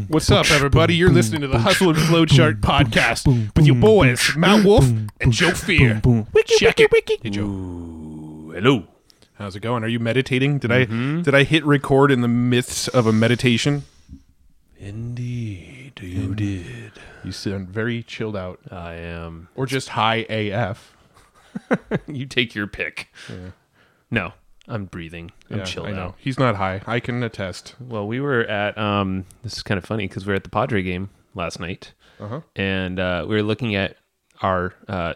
What's up, everybody? You're listening to the Hustle and Flow Chart podcast with your boys, Matt Wolf and Joe Fear. Check it. Hey, Joe. Ooh, hello. How's it going? Are you meditating? Did I hit record in the midst of a meditation? Indeed, you did. You sound very chilled out. I am. Or just high AF. You take your pick. Yeah. No, I'm breathing. I'm chilled I know. out. He's not high. I can attest. Well, we were at, this is kind of funny because we were at the Padre game last night. And we were looking at our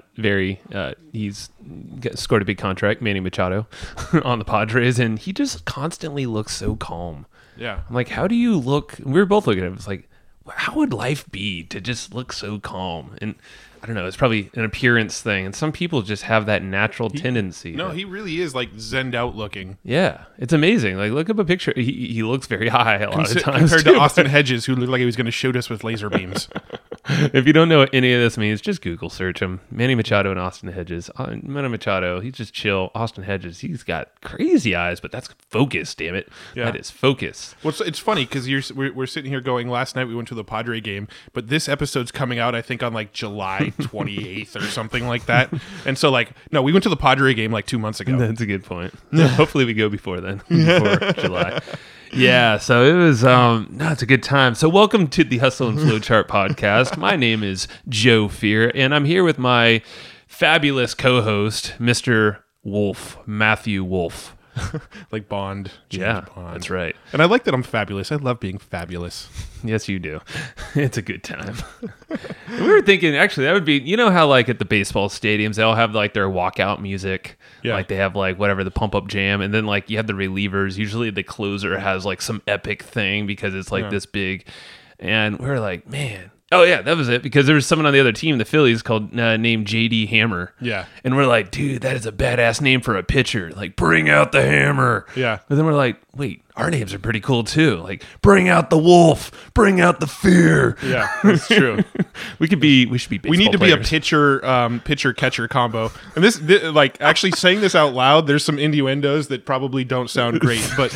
he's scored a big contract, Manny Machado, on the Padres, and he just constantly looks so calm. Yeah. I'm like, how do you look? We were both looking at him. It's like, how would life be to just look so calm? And I don't know. It's probably an appearance thing. And some people just have that natural tendency. No, he really is like zenned out looking. Yeah. It's amazing. Like, look up a picture. He looks very high a lot of times. Compared to Austin Hedges, who looked like he was going to shoot us with laser beams. If you don't know what any of this means, just Google search him. Manny Machado and Austin Hedges. Manny Machado, he's just chill. Austin Hedges, he's got crazy eyes, but that's focus, damn it. Yeah. That is focus. Well, it's funny because we're sitting here going, last night we went to the Padre game, but this episode's coming out, I think, on like July 28th or something like that. And so, like, no, we went to the Padre game like 2 months ago. That's a good point. Hopefully we go before then, before July. Yeah, so it was, it's a good time. So welcome to the Hustle and Flow Chart podcast. My name is Joe Fear, and I'm here with my fabulous co-host, Mr. Wolf, Matthew Wolf. Like Bond. James Bond. That's right. And I like that I'm fabulous. I love being fabulous. Yes, you do. It's a good time. We were thinking, actually, that would be, you know how like at the baseball stadiums, they all have like their walkout music. Yeah. Like they have like whatever, the pump up jam. And then like you have the relievers. Usually the closer has like some epic thing because it's like this big. And we're like, man. Oh, yeah, that was it. Because there was someone on the other team, the Phillies, called named J.D. Hammer. Yeah. And we're like, dude, that is a badass name for a pitcher. Like, bring out the hammer. Yeah. But then we're like, wait, our names are pretty cool, too. Like, bring out the wolf. Bring out the fear. Yeah, that's true. we should be baseball We need to players. be a pitcher-catcher combo. And this, like, actually saying this out loud, there's some innuendos that probably don't sound great. But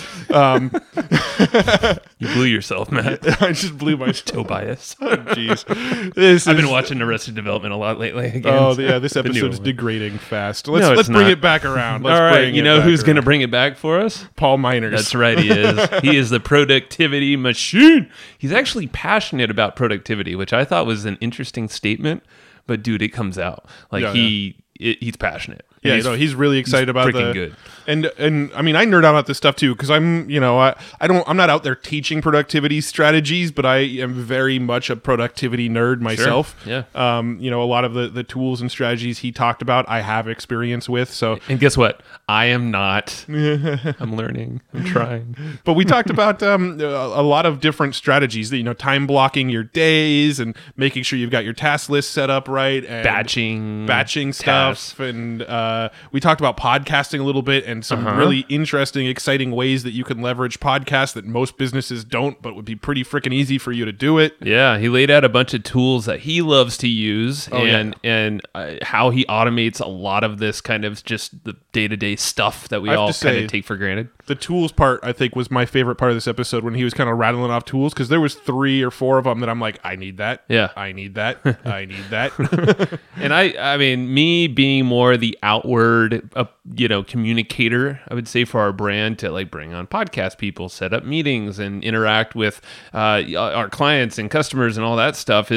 you blew yourself, Matt. I just blew myself. Tobias. Oh, jeez. I've been watching Arrested Development a lot lately. Again, oh, yeah, this episode is degrading fast. Let's bring not. it back around. All right, you know who's going to bring it back for us? Paul Miners. That's right, he is. He is the productivity machine. He's actually passionate about productivity, which I thought was an interesting statement. But dude, it comes out. Like he's passionate. Yeah, he's really excited about freaking good. And I mean, I nerd out about this stuff too because I'm not out there teaching productivity strategies, but I am very much a productivity nerd myself. Sure. Yeah. A lot of the tools and strategies he talked about, I have experience with. So, and guess what? I am not. I'm learning. I'm trying. But we talked about a lot of different strategies. That time blocking your days and making sure you've got your task list set up right, and batching stuff, and we talked about podcasting a little bit and some really interesting, exciting ways that you can leverage podcasts that most businesses don't, but would be pretty freaking easy for you to do it. Yeah, he laid out a bunch of tools that he loves to use and how he automates a lot of this kind of just the day-to-day stuff that we all kind of take for granted. The tools part, I think, was my favorite part of this episode when he was kind of rattling off tools because there was 3 or 4 of them that I'm like, I need that. Yeah. I need that. I need that. And I mean, me being more the outward, communicator, I would say, for our brand to like bring on podcast people, set up meetings, and interact with our clients and customers and all that stuff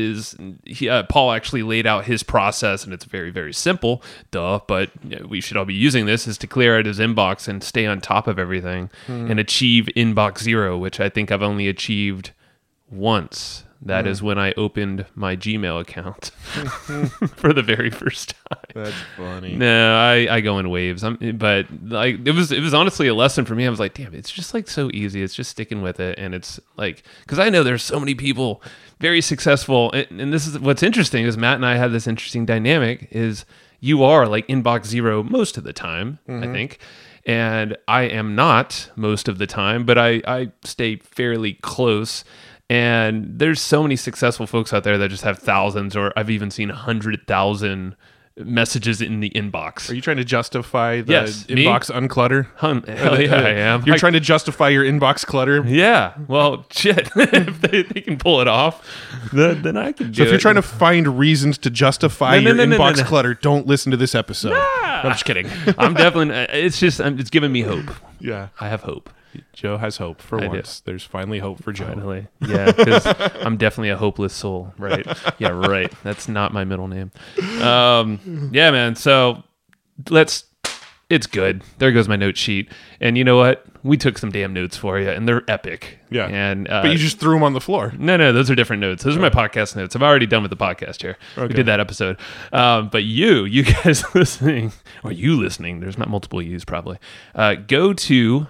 Paul actually laid out his process, and it's very, very simple, but we should all be using this, is to clear out his inbox and stay on top of everything and achieve inbox zero, which I think I've only achieved once. That is when I opened my Gmail account for the very first time. That's funny. No, I go in waves. But like it was honestly a lesson for me. I was like, damn, it's just like so easy. It's just sticking with it, and it's like because I know there's so many people very successful, and this is what's interesting is Matt and I have this interesting dynamic. Is you are like inbox zero most of the time, I think. And I am not most of the time, but I stay fairly close. And there's so many successful folks out there that just have thousands, or I've even seen 100,000 messages in the inbox. Are you trying to justify the Yes, me? inbox unclutter? Hell yeah, I am. You're trying to justify your inbox clutter? Yeah. Well, shit. If they can pull it off, then I can do it. So if you're trying to find reasons to justify your inbox clutter, don't listen to this episode. No, I'm just kidding. I'm definitely. It's giving me hope. Yeah. I have hope. Joe has hope for once. Do. There's finally hope for Joe. Finally. Yeah, because I'm definitely a hopeless soul, right? Yeah, right. That's not my middle name. Yeah, man. So it's good. There goes my note sheet. And you know what? We took some damn notes for you, and they're epic. Yeah. And but you just threw them on the floor. No, those are different notes. Those are my podcast notes. I've already done with the podcast here. Okay. We did that episode. But you guys listening, or you listening, there's not multiple yous probably. Go to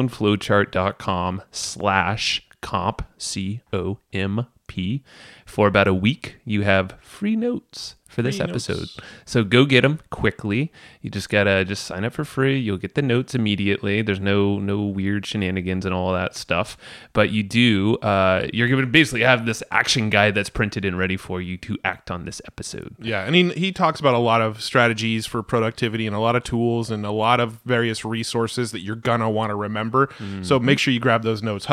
hustleandflowchart.com/comp, COMP. For about a week, you have free notes for this episode. So go get them quickly. You just gotta sign up for free. You'll get the notes immediately. There's no weird shenanigans and all that stuff. But you do, you're gonna basically have this action guide that's printed and ready for you to act on this episode. Yeah, and he talks about a lot of strategies for productivity and a lot of tools and a lot of various resources that you're gonna want to remember. So make sure you grab those notes.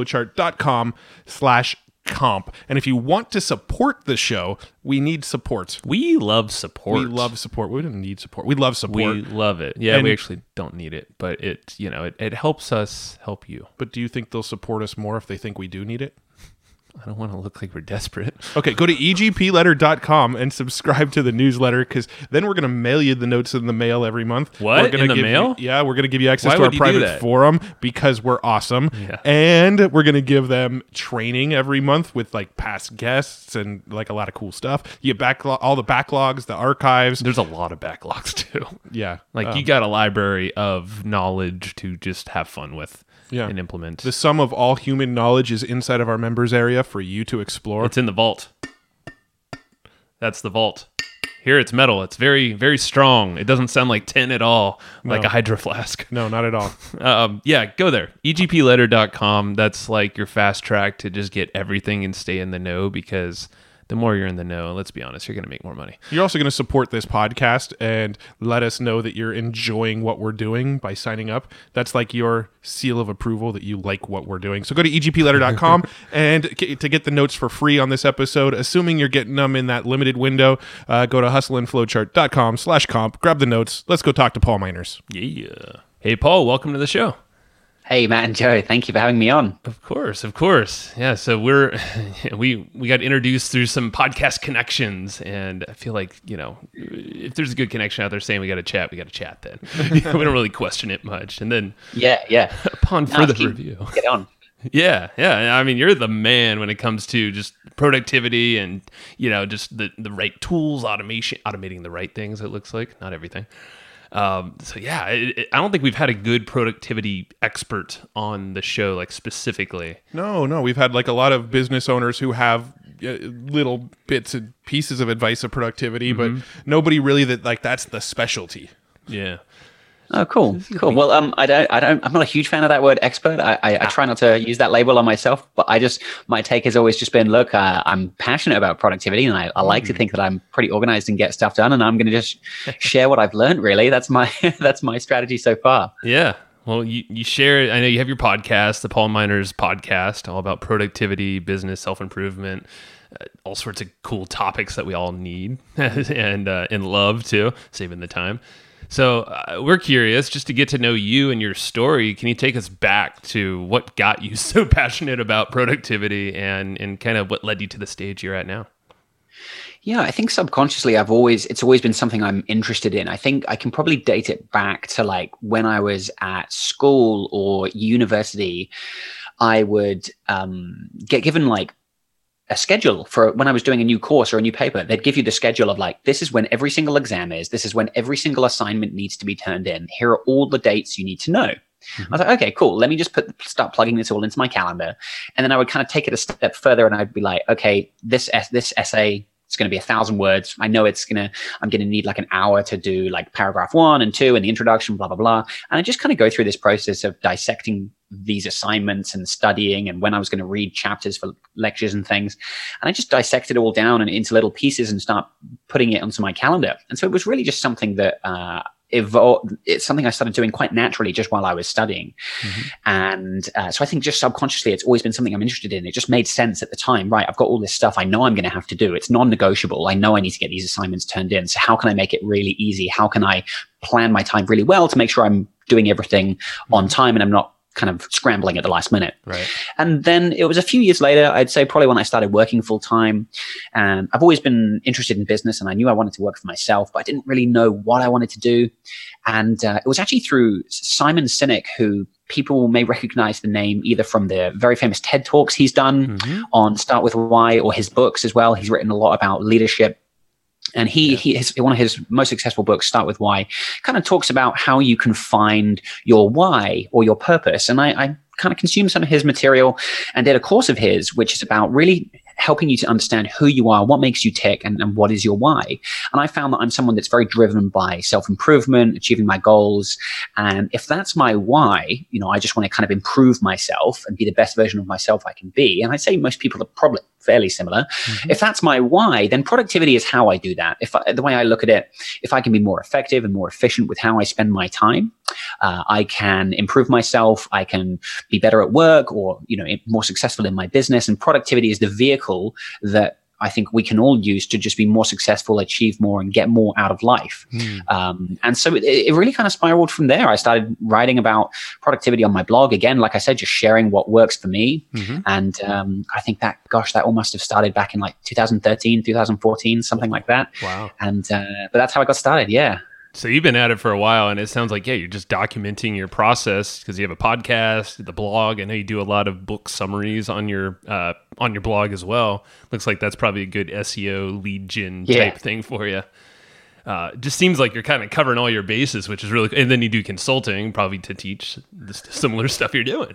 hustleandflowchart.com/comp. And if you want to support the show, we need support. We love support. We love support. We don't need support. We love support. We love it. Yeah, and we actually don't need it, but it helps us help you. But do you think they'll support us more if they think we do need it? I don't want to look like we're desperate. Okay, go to egpletter.com and subscribe to the newsletter, because then we're going to mail you the notes in the mail every month. What? In the mail? Yeah, we're going to give you access to our private forum because we're awesome. Yeah. And we're going to give them training every month with like past guests and like a lot of cool stuff. You get all the backlogs, the archives. There's a lot of backlogs too. Yeah. Like you got a library of knowledge to just have fun with. Yeah. And implement. The sum of all human knowledge is inside of our members area for you to explore. It's in the vault. That's the vault. Here it's metal. It's very, very strong. It doesn't sound like tin at all, like a hydro flask. No, not at all. Yeah, go there. egpletter.com. That's like your fast track to just get everything and stay in the know, because the more you're in the know, let's be honest, you're going to make more money. You're also going to support this podcast and let us know that you're enjoying what we're doing by signing up. That's like your seal of approval that you like what we're doing. So go to egpletter.com and to get the notes for free on this episode, assuming you're getting them in that limited window, go to hustleandflowchart.com/comp, grab the notes. Let's go talk to Paul Miners. Yeah. Hey, Paul, welcome to the show. Hey, Matt and Joe, thank you for having me on. Of course. Yeah, so we got introduced through some podcast connections, and I feel like, if there's a good connection out there saying we got to chat then. We don't really question it much. And then yeah. Upon further review. Get on. Yeah. I mean, you're the man when it comes to just productivity and, just the right tools, automating the right things, it looks like, not everything. I don't think we've had a good productivity expert on the show, like specifically. No, we've had like a lot of business owners who have little bits and pieces of advice of productivity, but nobody really that's the specialty. Yeah. Oh, cool. Well, I'm not a huge fan of that word expert. I try not to use that label on myself, but my take has always just been, look, I'm passionate about productivity, and I like to think that I'm pretty organized and get stuff done, and I'm going to just share what I've learned, really. That's my strategy so far. Yeah. Well, you share, I know you have your podcast, the Paul Miners podcast, all about productivity, business, self-improvement, all sorts of cool topics that we all need and love too, saving the time. So we're curious just to get to know you and your story. Can you take us back to what got you so passionate about productivity and kind of what led you to the stage you're at now? Yeah, I think subconsciously it's always been something I'm interested in. I think I can probably date it back to like when I was at school or university. I would get given like a schedule for when I was doing a new course or a new paper. They'd give you the schedule of like, this is when every single exam is, this is when every single assignment needs to be turned in. Here are all the dates you need to know. I was like, okay, cool. Let me just start plugging this all into my calendar. And then I would kind of take it a step further, and I'd be like, okay, this essay, it's going to be 1,000 words. I know I'm going to need like an hour to do like paragraph 1 and 2 and the introduction, blah, blah, blah. And I just kind of go through this process of dissecting these assignments and studying and when I was going to read chapters for lectures and things. And I just dissected it all down and into little pieces and start putting it onto my calendar. And so it was really just something that evolved. It's something I started doing quite naturally just while I was studying. And so I think just subconsciously, it's always been something I'm interested in. It just made sense at the time, right? I've got all this stuff I know I'm going to have to do. It's non-negotiable. I know I need to get these assignments turned in. So how can I make it really easy? How can I plan my time really well to make sure I'm doing everything on time and I'm not kind of scrambling at the last minute. Right. And then it was a few years later, I'd say probably when I started working full time. And I've always been interested in business and I knew I wanted to work for myself, but I didn't really know what I wanted to do. And it was actually through Simon Sinek, who people may recognize the name either from the very famous TED Talks he's done on Start With Why, or his books as well. He's written a lot about leadership. And one of his most successful books, Start With Why, kind of talks about how you can find your why or your purpose. And I kind of consumed some of his material and did a course of his, which is about really helping you to understand who you are, what makes you tick, and what is your why. And I found that I'm someone that's very driven by self-improvement, achieving my goals. And if that's my why, I just want to kind of improve myself and be the best version of myself I can be. And I'd say most people are probably fairly similar. If that's my why, then productivity is how I do that. The way I look at it, if I can be more effective and more efficient with how I spend my time, I can improve myself. I can be better at work, or more successful in my business. And productivity is the vehicle that I think we can all use to just be more successful, achieve more, and get more out of life. And so it really kind of spiraled from there. I started writing about productivity on my blog. Again, like I said, just sharing what works for me. And I think that all must have started back in like 2013, 2014, something like that. Wow. And but that's how I got started. Yeah. So you've been at it for a while, and it sounds like, you're just documenting your process because you have a podcast, the blog. I know you do a lot of book summaries on your blog as well. Looks like that's probably a good SEO lead gen type thing for you. Just seems like you're kind of covering all your bases, which is really cool. And then you do consulting, probably to teach the similar stuff you're doing.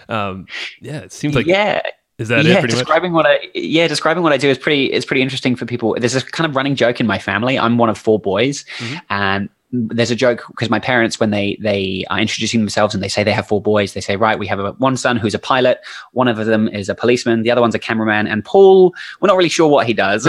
It seems like Is that it? Pretty describing much? Describing what I do is pretty interesting for people. There's a kind of running joke in my family. I'm one of 4 boys, and there's a joke because my parents, when they are introducing themselves and they say they have 4 boys, they say, right, we have one son who's a pilot, one of them is a policeman, the other one's a cameraman, and Paul, we're not really sure what he does.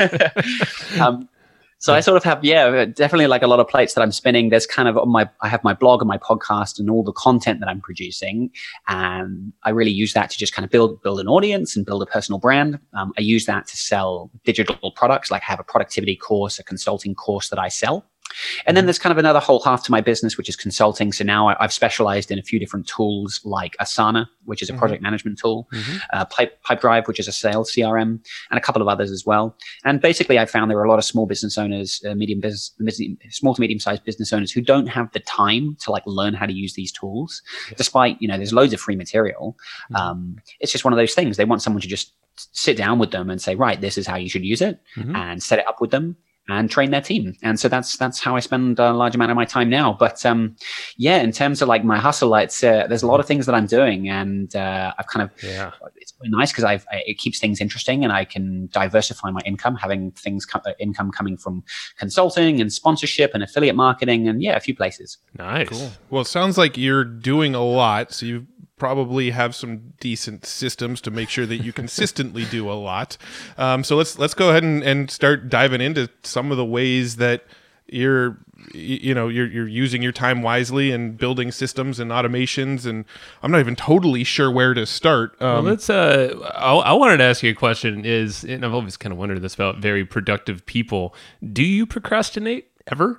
So I sort of have, definitely like a lot of plates that I'm spinning. There's kind of I have my blog and my podcast and all the content that I'm producing. And I really use that to just kind of build an audience and build a personal brand. I use that to sell digital products. Like I have a productivity course, a consulting course that I sell. And then there's kind of another whole half to my business, which is consulting. So now I've specialized in a few different tools like Asana, which is a project management tool, Pipedrive, which is a sales CRM, and a couple of others as well. And basically, I found there are a lot of small business owners, small to medium-sized business owners who don't have the time to like learn how to use these tools, despite, there's loads of free material. It's just one of those things. They want someone to just sit down with them and say, right, this is how you should use it, and set it up with them and train their team. And so that's how I spend a large amount of my time now. But in terms of like my hustle, there's a lot of things that I'm doing, and I've kind of it's really nice because it keeps things interesting, and I can diversify my income, having income coming from consulting and sponsorship and affiliate marketing, and a few places. Nice. Cool. Well, it sounds like you're doing a lot, so you probably have some decent systems to make sure that you consistently do a lot. So let's go ahead and start diving into some of the ways that you're using your time wisely and building systems and automations. And I'm not even totally sure where to start. Well, let's. I wanted to ask you a question. And I've always kind of wondered this about very productive people. Do you procrastinate ever?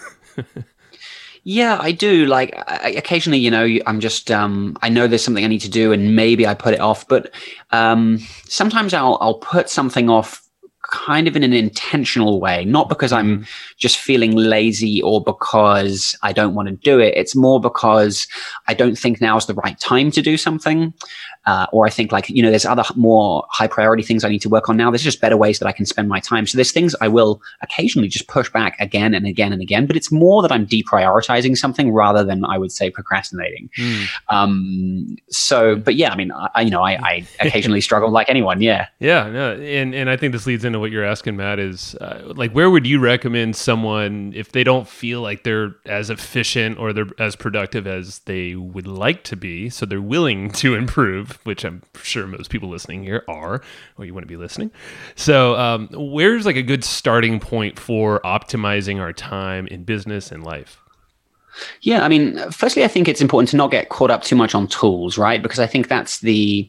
Yeah, I do. Like occasionally, I'm just, I know there's something I need to do and maybe I put it off, but sometimes I'll put something off kind of in an intentional way, not because I'm just feeling lazy or because I don't want to do it. It's more because I don't think now is the right time to do something. Or I think there's other more high priority things I need to work on now. There's just better ways that I can spend my time. So there's things I will occasionally just push back again and again and again, but it's more that I'm deprioritizing something rather than I would say procrastinating. But I occasionally struggle like anyone. Yeah. Yeah. No, and I think this leads into into what you're asking, Matt, is like, where would you recommend someone if they don't feel like they're as efficient or they're as productive as they would like to be, so they're willing to improve, which I'm sure most people listening here are, or you wouldn't be listening. So where's like a good starting point for optimizing our time in business and life? Yeah, I mean, firstly, I think it's important to not get caught up too much on tools, right? Because I think that's the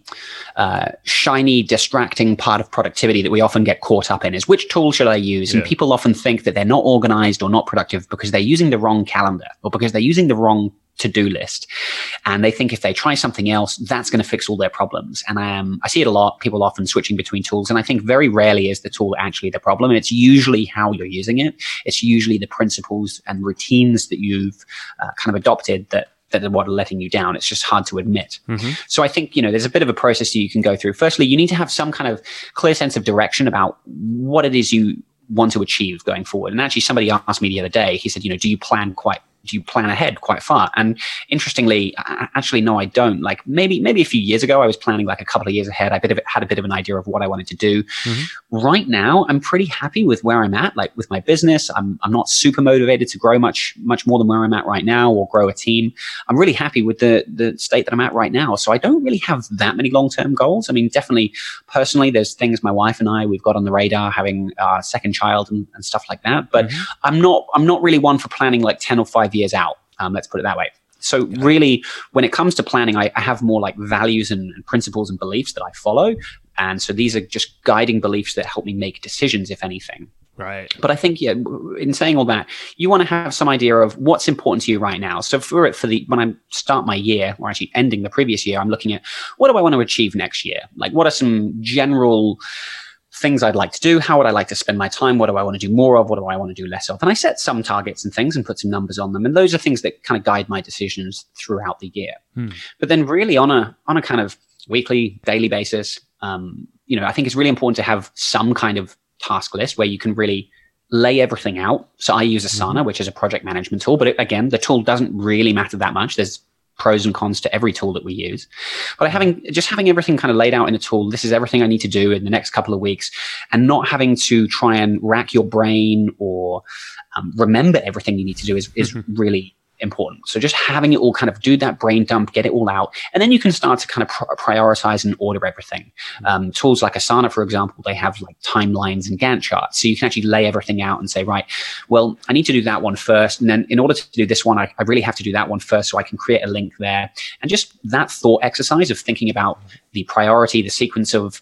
shiny, distracting part of productivity that we often get caught up in is which tool should I use? And people often think that they're not organized or not productive because they're using the wrong calendar or because they're using the wrong to-do list. And they think if they try something else, that's going to fix all their problems. And I see it a lot, people often switching between tools. And I think very rarely is the tool actually the problem. And it's usually how you're using it. It's usually the principles and routines that you've kind of adopted that are what are letting you down. It's just hard to admit. So I think, there's a bit of a process that you can go through. Firstly, you need to have some kind of clear sense of direction about what it is you want to achieve going forward. And actually somebody asked me the other day, he said, do you plan ahead quite far? And interestingly, actually, no, I don't. Like maybe a few years ago, I was planning like a couple of years ahead. I had a bit of an idea of what I wanted to do. Right now, I'm pretty happy with where I'm at, like with my business. I'm not super motivated to grow much more than where I'm at right now or grow a team. I'm really happy with the state that I'm at right now. So I don't really have that many long-term goals. I mean, definitely personally, there's things my wife and we've got on the radar, having our second child and stuff like that. But I'm not really one for planning like 10 or 5 years out. Let's put it that way. So really, when it comes to planning, I have more like values and principles and beliefs that I follow. And so these are just guiding beliefs that help me make decisions, if anything. Right. But I think, in saying all that, you want to have some idea of what's important to you right now. So when I start my year, or actually ending the previous year, I'm looking at what do I want to achieve next year? Like, what are some general things I'd like to do? How would I like to spend my time? What do I want to do more of? What do I want to do less of? And I set some targets and things and put some numbers on them. And those are things that kind of guide my decisions throughout the year. But then really on a kind of weekly, daily basis, I think it's really important to have some kind of task list where you can really lay everything out. So I use Asana, which is a project management tool. But again, the tool doesn't really matter that much. There's pros and cons to every tool that we use. But having everything kind of laid out in a tool, this is everything I need to do in the next couple of weeks, and not having to try and rack your brain or remember everything you need to do is really important. So just having it all kind of do that brain dump, get it all out, and then you can start to kind of prioritize and order everything. Tools like Asana, for example, they have like timelines and Gantt charts. So you can actually lay everything out and say, right, well, I need to do that one first. And then in order to do this one, I really have to do that one first, so I can create a link there. And just that thought exercise of thinking about the priority, the sequence of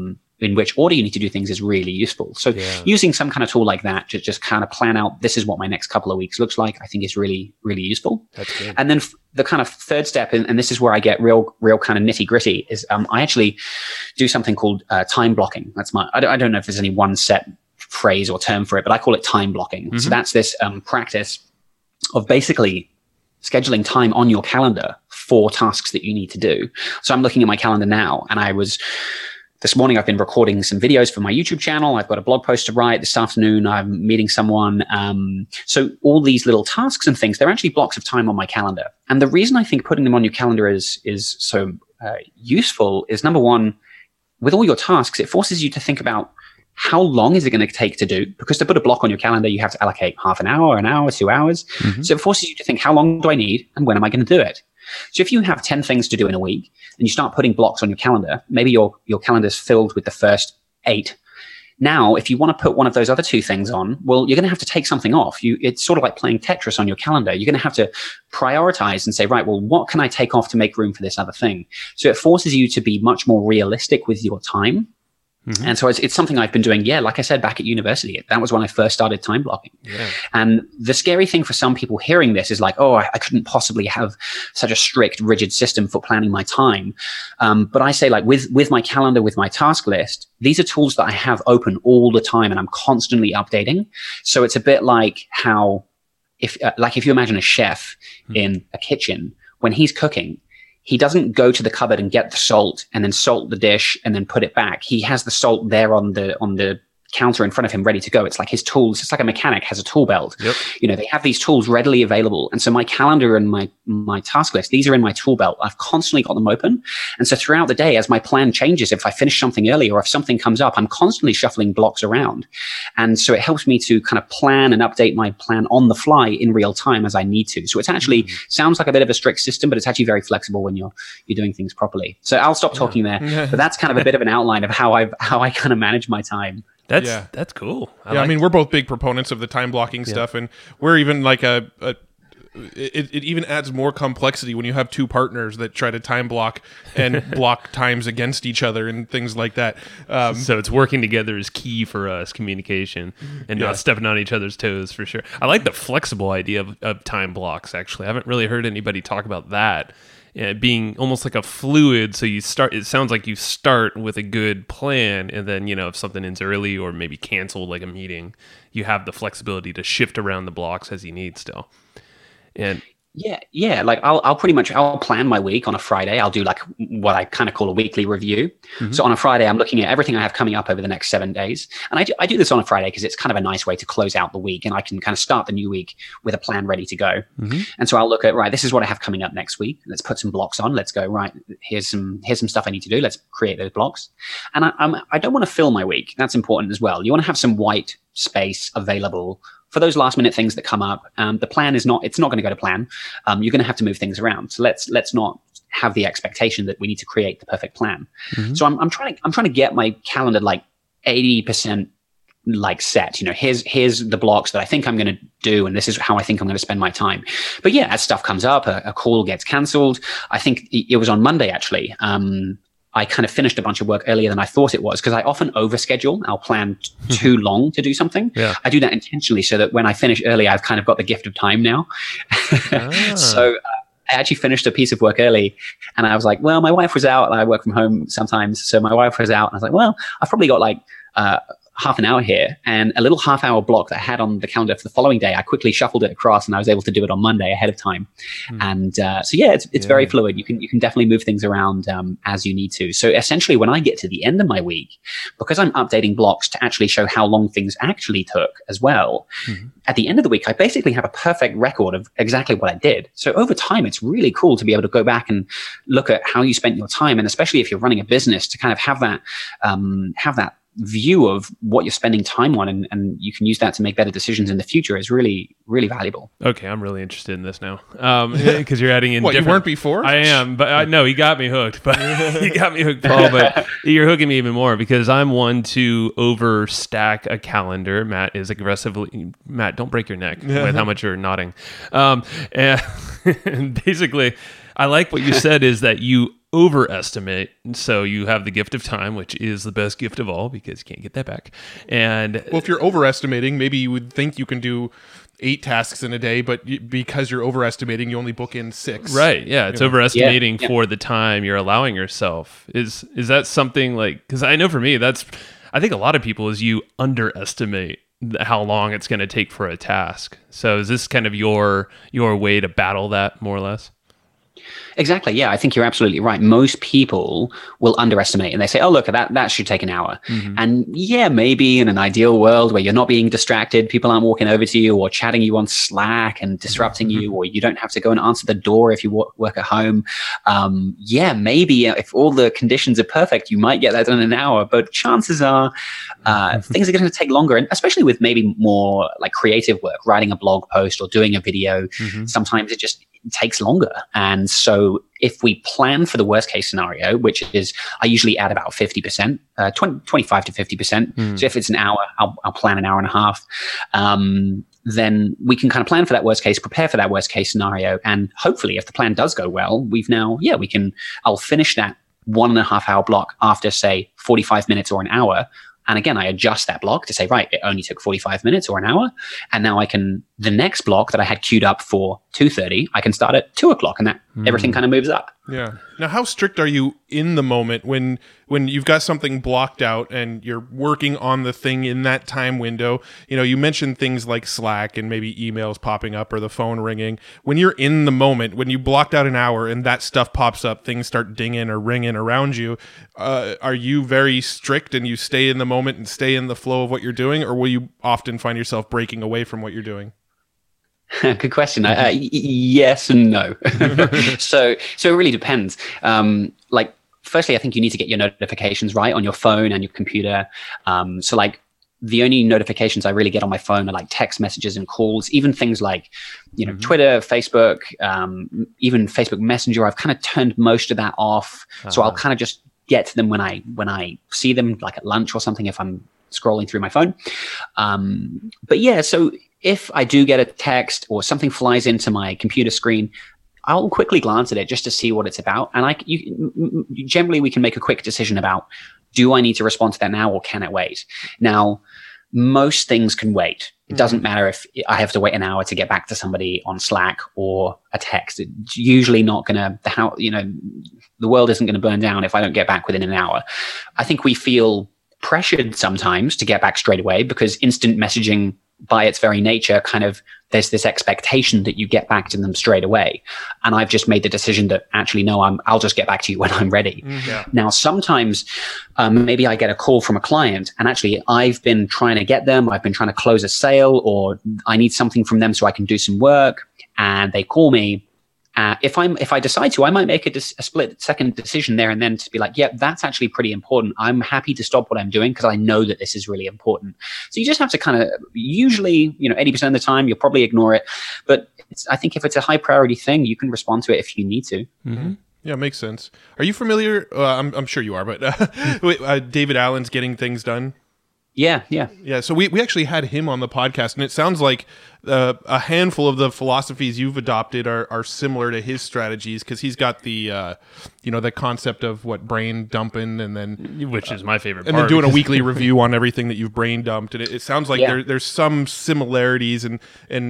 in which order you need to do things is really useful. So using some kind of tool like that to just kind of plan out, this is what my next couple of weeks looks like, I think is really, really useful. That's good. And then the kind of third step, and this is where I get real kind of nitty gritty, is I actually do something called time blocking. That's I don't know if there's any one set phrase or term for it, but I call it time blocking. So that's this practice of basically scheduling time on your calendar for tasks that you need to do. So I'm looking at my calendar now, and this morning, I've been recording some videos for my YouTube channel. I've got a blog post to write. This afternoon, I'm meeting someone. So all these little tasks and things, they're actually blocks of time on my calendar. And the reason I think putting them on your calendar is so useful is, number one, with all your tasks, it forces you to think about how long is it going to take to do? Because to put a block on your calendar, you have to allocate half an hour, 2 hours. So it forces you to think, how long do I need and when am I going to do it? So if you have 10 things to do in a week and you start putting blocks on your calendar, maybe your calendar is filled with the first 8. Now, if you want to put one of those other 2 things on, well, you're going to have to take something off. It's sort of like playing Tetris on your calendar. You're going to have to prioritize and say, right, well, what can I take off to make room for this other thing? So it forces you to be much more realistic with your time. And so it's something I've been doing, like I said, back at university. That was when I first started time blocking. And the scary thing for some people hearing this is like, oh, I couldn't possibly have such a strict, rigid system for planning my time. But I say, like, with my calendar, with my task list, these are tools that I have open all the time and I'm constantly updating. So it's a bit like how, if you imagine a chef in a kitchen, when he's cooking, he doesn't go to the cupboard and get the salt and then salt the dish and then put it back. He has the salt there on the counter in front of him ready to go. It's like his tools. It's like a mechanic has a tool belt. Yep. They have these tools readily available. And so my calendar and my task list, these are in my tool belt. I've constantly got them open. And so throughout the day, as my plan changes, if I finish something early or if something comes up, I'm constantly shuffling blocks around. And so it helps me to kind of plan and update my plan on the fly in real time as I need to. So it's actually sounds like a bit of a strict system, but it's actually very flexible when you're doing things properly. So I'll stop talking there. But that's kind of a bit of an outline of how I kind of manage my time. That's cool. I mean, we're both big proponents of the time blocking stuff, and we're even like it even adds more complexity when you have two partners that try to time block and block times against each other and things like that. So it's working together is key for us, communication, and not stepping on each other's toes, for sure. I like the flexible idea of time blocks, actually. I haven't really heard anybody talk about that. Being almost like a fluid, so it sounds like you start with a good plan, and then if something ends early or maybe canceled, like a meeting, you have the flexibility to shift around the blocks as you need still. And like I'll plan my week on a Friday. I'll do like what I kind of call a weekly review. So on a Friday, I'm looking at everything I have coming up over the next 7 days. And I do this on a Friday because it's kind of a nice way to close out the week, and I can kind of start the new week with a plan ready to go. And so I'll look at, right, this is what I have coming up next week. Let's put some blocks on. Let's go, right, here's some stuff I need to do. Let's create those blocks. And I don't want to fill my week. That's important as well. You want to have some white space available for those last minute things that come up. The plan it's not going to go to plan. You're going to have to move things around. So let's not have the expectation that we need to create the perfect plan. So I'm trying to get my calendar like 80% like set. Here's the blocks that I think I'm going to do, and this is how I think I'm going to spend my time. But yeah, as stuff comes up, a call gets cancelled. I think it was on Monday actually. I kind of finished a bunch of work earlier than I thought it was, because I often overschedule. I'll plan too long to do something. I do that intentionally so that when I finish early, I've kind of got the gift of time now. So I actually finished a piece of work early, and I was like, well, my wife was out, and I work from home sometimes. So my wife was out, and I was like, well, I've probably got like half an hour here, and a little half-hour block that I had on the calendar for the following day, I quickly shuffled it across, and I was able to do it on Monday ahead of time. And so yeah, it's very fluid. You can definitely move things around as you need to. So essentially, when I get to the end of my week, because I'm updating blocks to actually show how long things actually took as well, at the end of the week, I basically have a perfect record of exactly what I did. So over time, it's really cool to be able to go back and look at how you spent your time, and especially if you're running a business, to kind of have that view of what you're spending time on, and you can use that to make better decisions in the future is really, really valuable. Okay, I'm really interested in this now, because you're adding in. What, you weren't before? I am, but no, he got me hooked. But you got me hooked, Paul. But you're hooking me even more, because I'm one to overstack a calendar. Matt is aggressively. Matt, don't break your neck with how much you're nodding. And basically, I like what you said is that you overestimate, so you have the gift of time, which is the best gift of all, because you can't get that back. And well, if you're overestimating, maybe you would think you can do 8 tasks in a day, but because you're overestimating, you only book in 6. Right? Yeah, it's overestimating for the time you're allowing yourself. Is that something like? Because I know for me, I think a lot of people is you underestimate how long it's going to take for a task. So is this kind of your way to battle that, more or less? Exactly. Yeah, I think you're absolutely right. Most people will underestimate, and they say, oh, look, that should take an hour. And yeah, maybe in an ideal world where you're not being distracted, people aren't walking over to you or chatting you on Slack and disrupting you, or you don't have to go and answer the door if you work at home. Yeah, maybe if all the conditions are perfect, you might get that done in an hour, but chances are things are going to take longer. And especially with maybe more like creative work, writing a blog post or doing a video, sometimes it takes longer. And so if we plan for the worst case scenario, which is I usually add about 50%, 25 to 50%. So if it's an hour, I'll plan an hour and a half. Then we can kind of plan for that worst case, prepare for that worst case scenario. And hopefully if the plan does go well, I'll finish that 1.5 hour block after say 45 minutes or an hour. And again, I adjust that block to say, right, it only took 45 minutes or an hour. And now I can the next block that I had queued up for 2:30, I can start at 2:00, and that everything kind of moves up. Yeah. Now, how strict are you in the moment when you've got something blocked out and you're working on the thing in that time window? You know, you mentioned things like Slack and maybe emails popping up or the phone ringing. When you're in the moment, when you blocked out an hour and that stuff pops up, things start dinging or ringing around you, are you very strict and you stay in the moment and stay in the flow of what you're doing, or will you often find yourself breaking away from what you're doing? Good question. Yes and no. So it really depends. Like, firstly, I think you need to get your notifications right on your phone and your computer. So like, the only notifications I really get on my phone are like text messages and calls, even things like, you know, Twitter, Facebook, even Facebook Messenger. I've kind of turned most of that off. So I'll kind of just get to them when I see them, like at lunch or something, if I'm scrolling through my phone. But yeah, so if I do get a text or something flies into my computer screen, I'll quickly glance at it just to see what it's about. And generally we can make a quick decision about, do I need to respond to that now or can it wait? Now, most things can wait. It doesn't matter if I have to wait an hour to get back to somebody on Slack or a text. It's usually not going to, the world isn't going to burn down if I don't get back within an hour. I think we feel pressured sometimes to get back straight away because instant messaging by its very nature, kind of, there's this expectation that you get back to them straight away. And I've just made the decision that actually, no, I'll just get back to you when I'm ready. Yeah. Now, sometimes maybe I get a call from a client and actually I've been trying to get them, I've been trying to close a sale, or I need something from them so I can do some work, and they call me. If I decide to, I might make a split second decision there and then to be like, yeah, that's actually pretty important. I'm happy to stop what I'm doing because I know that this is really important. So you just have to kind of, usually, 80% of the time, you'll probably ignore it. But I think if it's a high priority thing, you can respond to it if you need to. Mm-hmm. Yeah, makes sense. Are you familiar? I'm sure you are, but David Allen's Getting Things Done? Yeah. So we actually had him on the podcast, and it sounds like a handful of the philosophies you've adopted are similar to his strategies, because he's got the the concept of brain dumping, and then which is my favorite part, and then doing a weekly review on everything that you've brain dumped, and it sounds like there's some similarities, and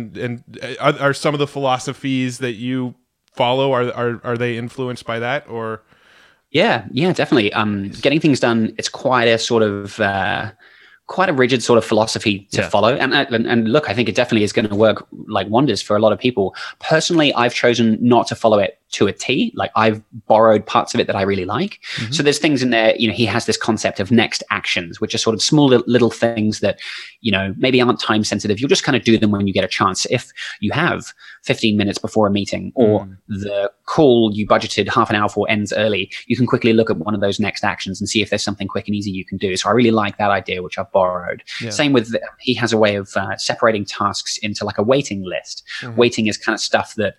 are some of the philosophies that you follow, are they influenced by that, or? Yeah, definitely. Getting Things Done, it's quite a sort of quite a rigid sort of philosophy to follow. And look, I think it definitely is going to work like wonders for a lot of people. Personally, I've chosen not to follow it to a T. Like, I've borrowed parts of it that I really like. Mm-hmm. So there's things in there, he has this concept of next actions, which are sort of small little things that, maybe aren't time sensitive. You'll just kind of do them when you get a chance. If you have 15 minutes before a meeting, or the call you budgeted half an hour for ends early, you can quickly look at one of those next actions and see if there's something quick and easy you can do. So I really like that idea, which I've borrowed. Yeah. Same with, he has a way of separating tasks into like a waiting list. Mm-hmm. Waiting is kind of stuff that,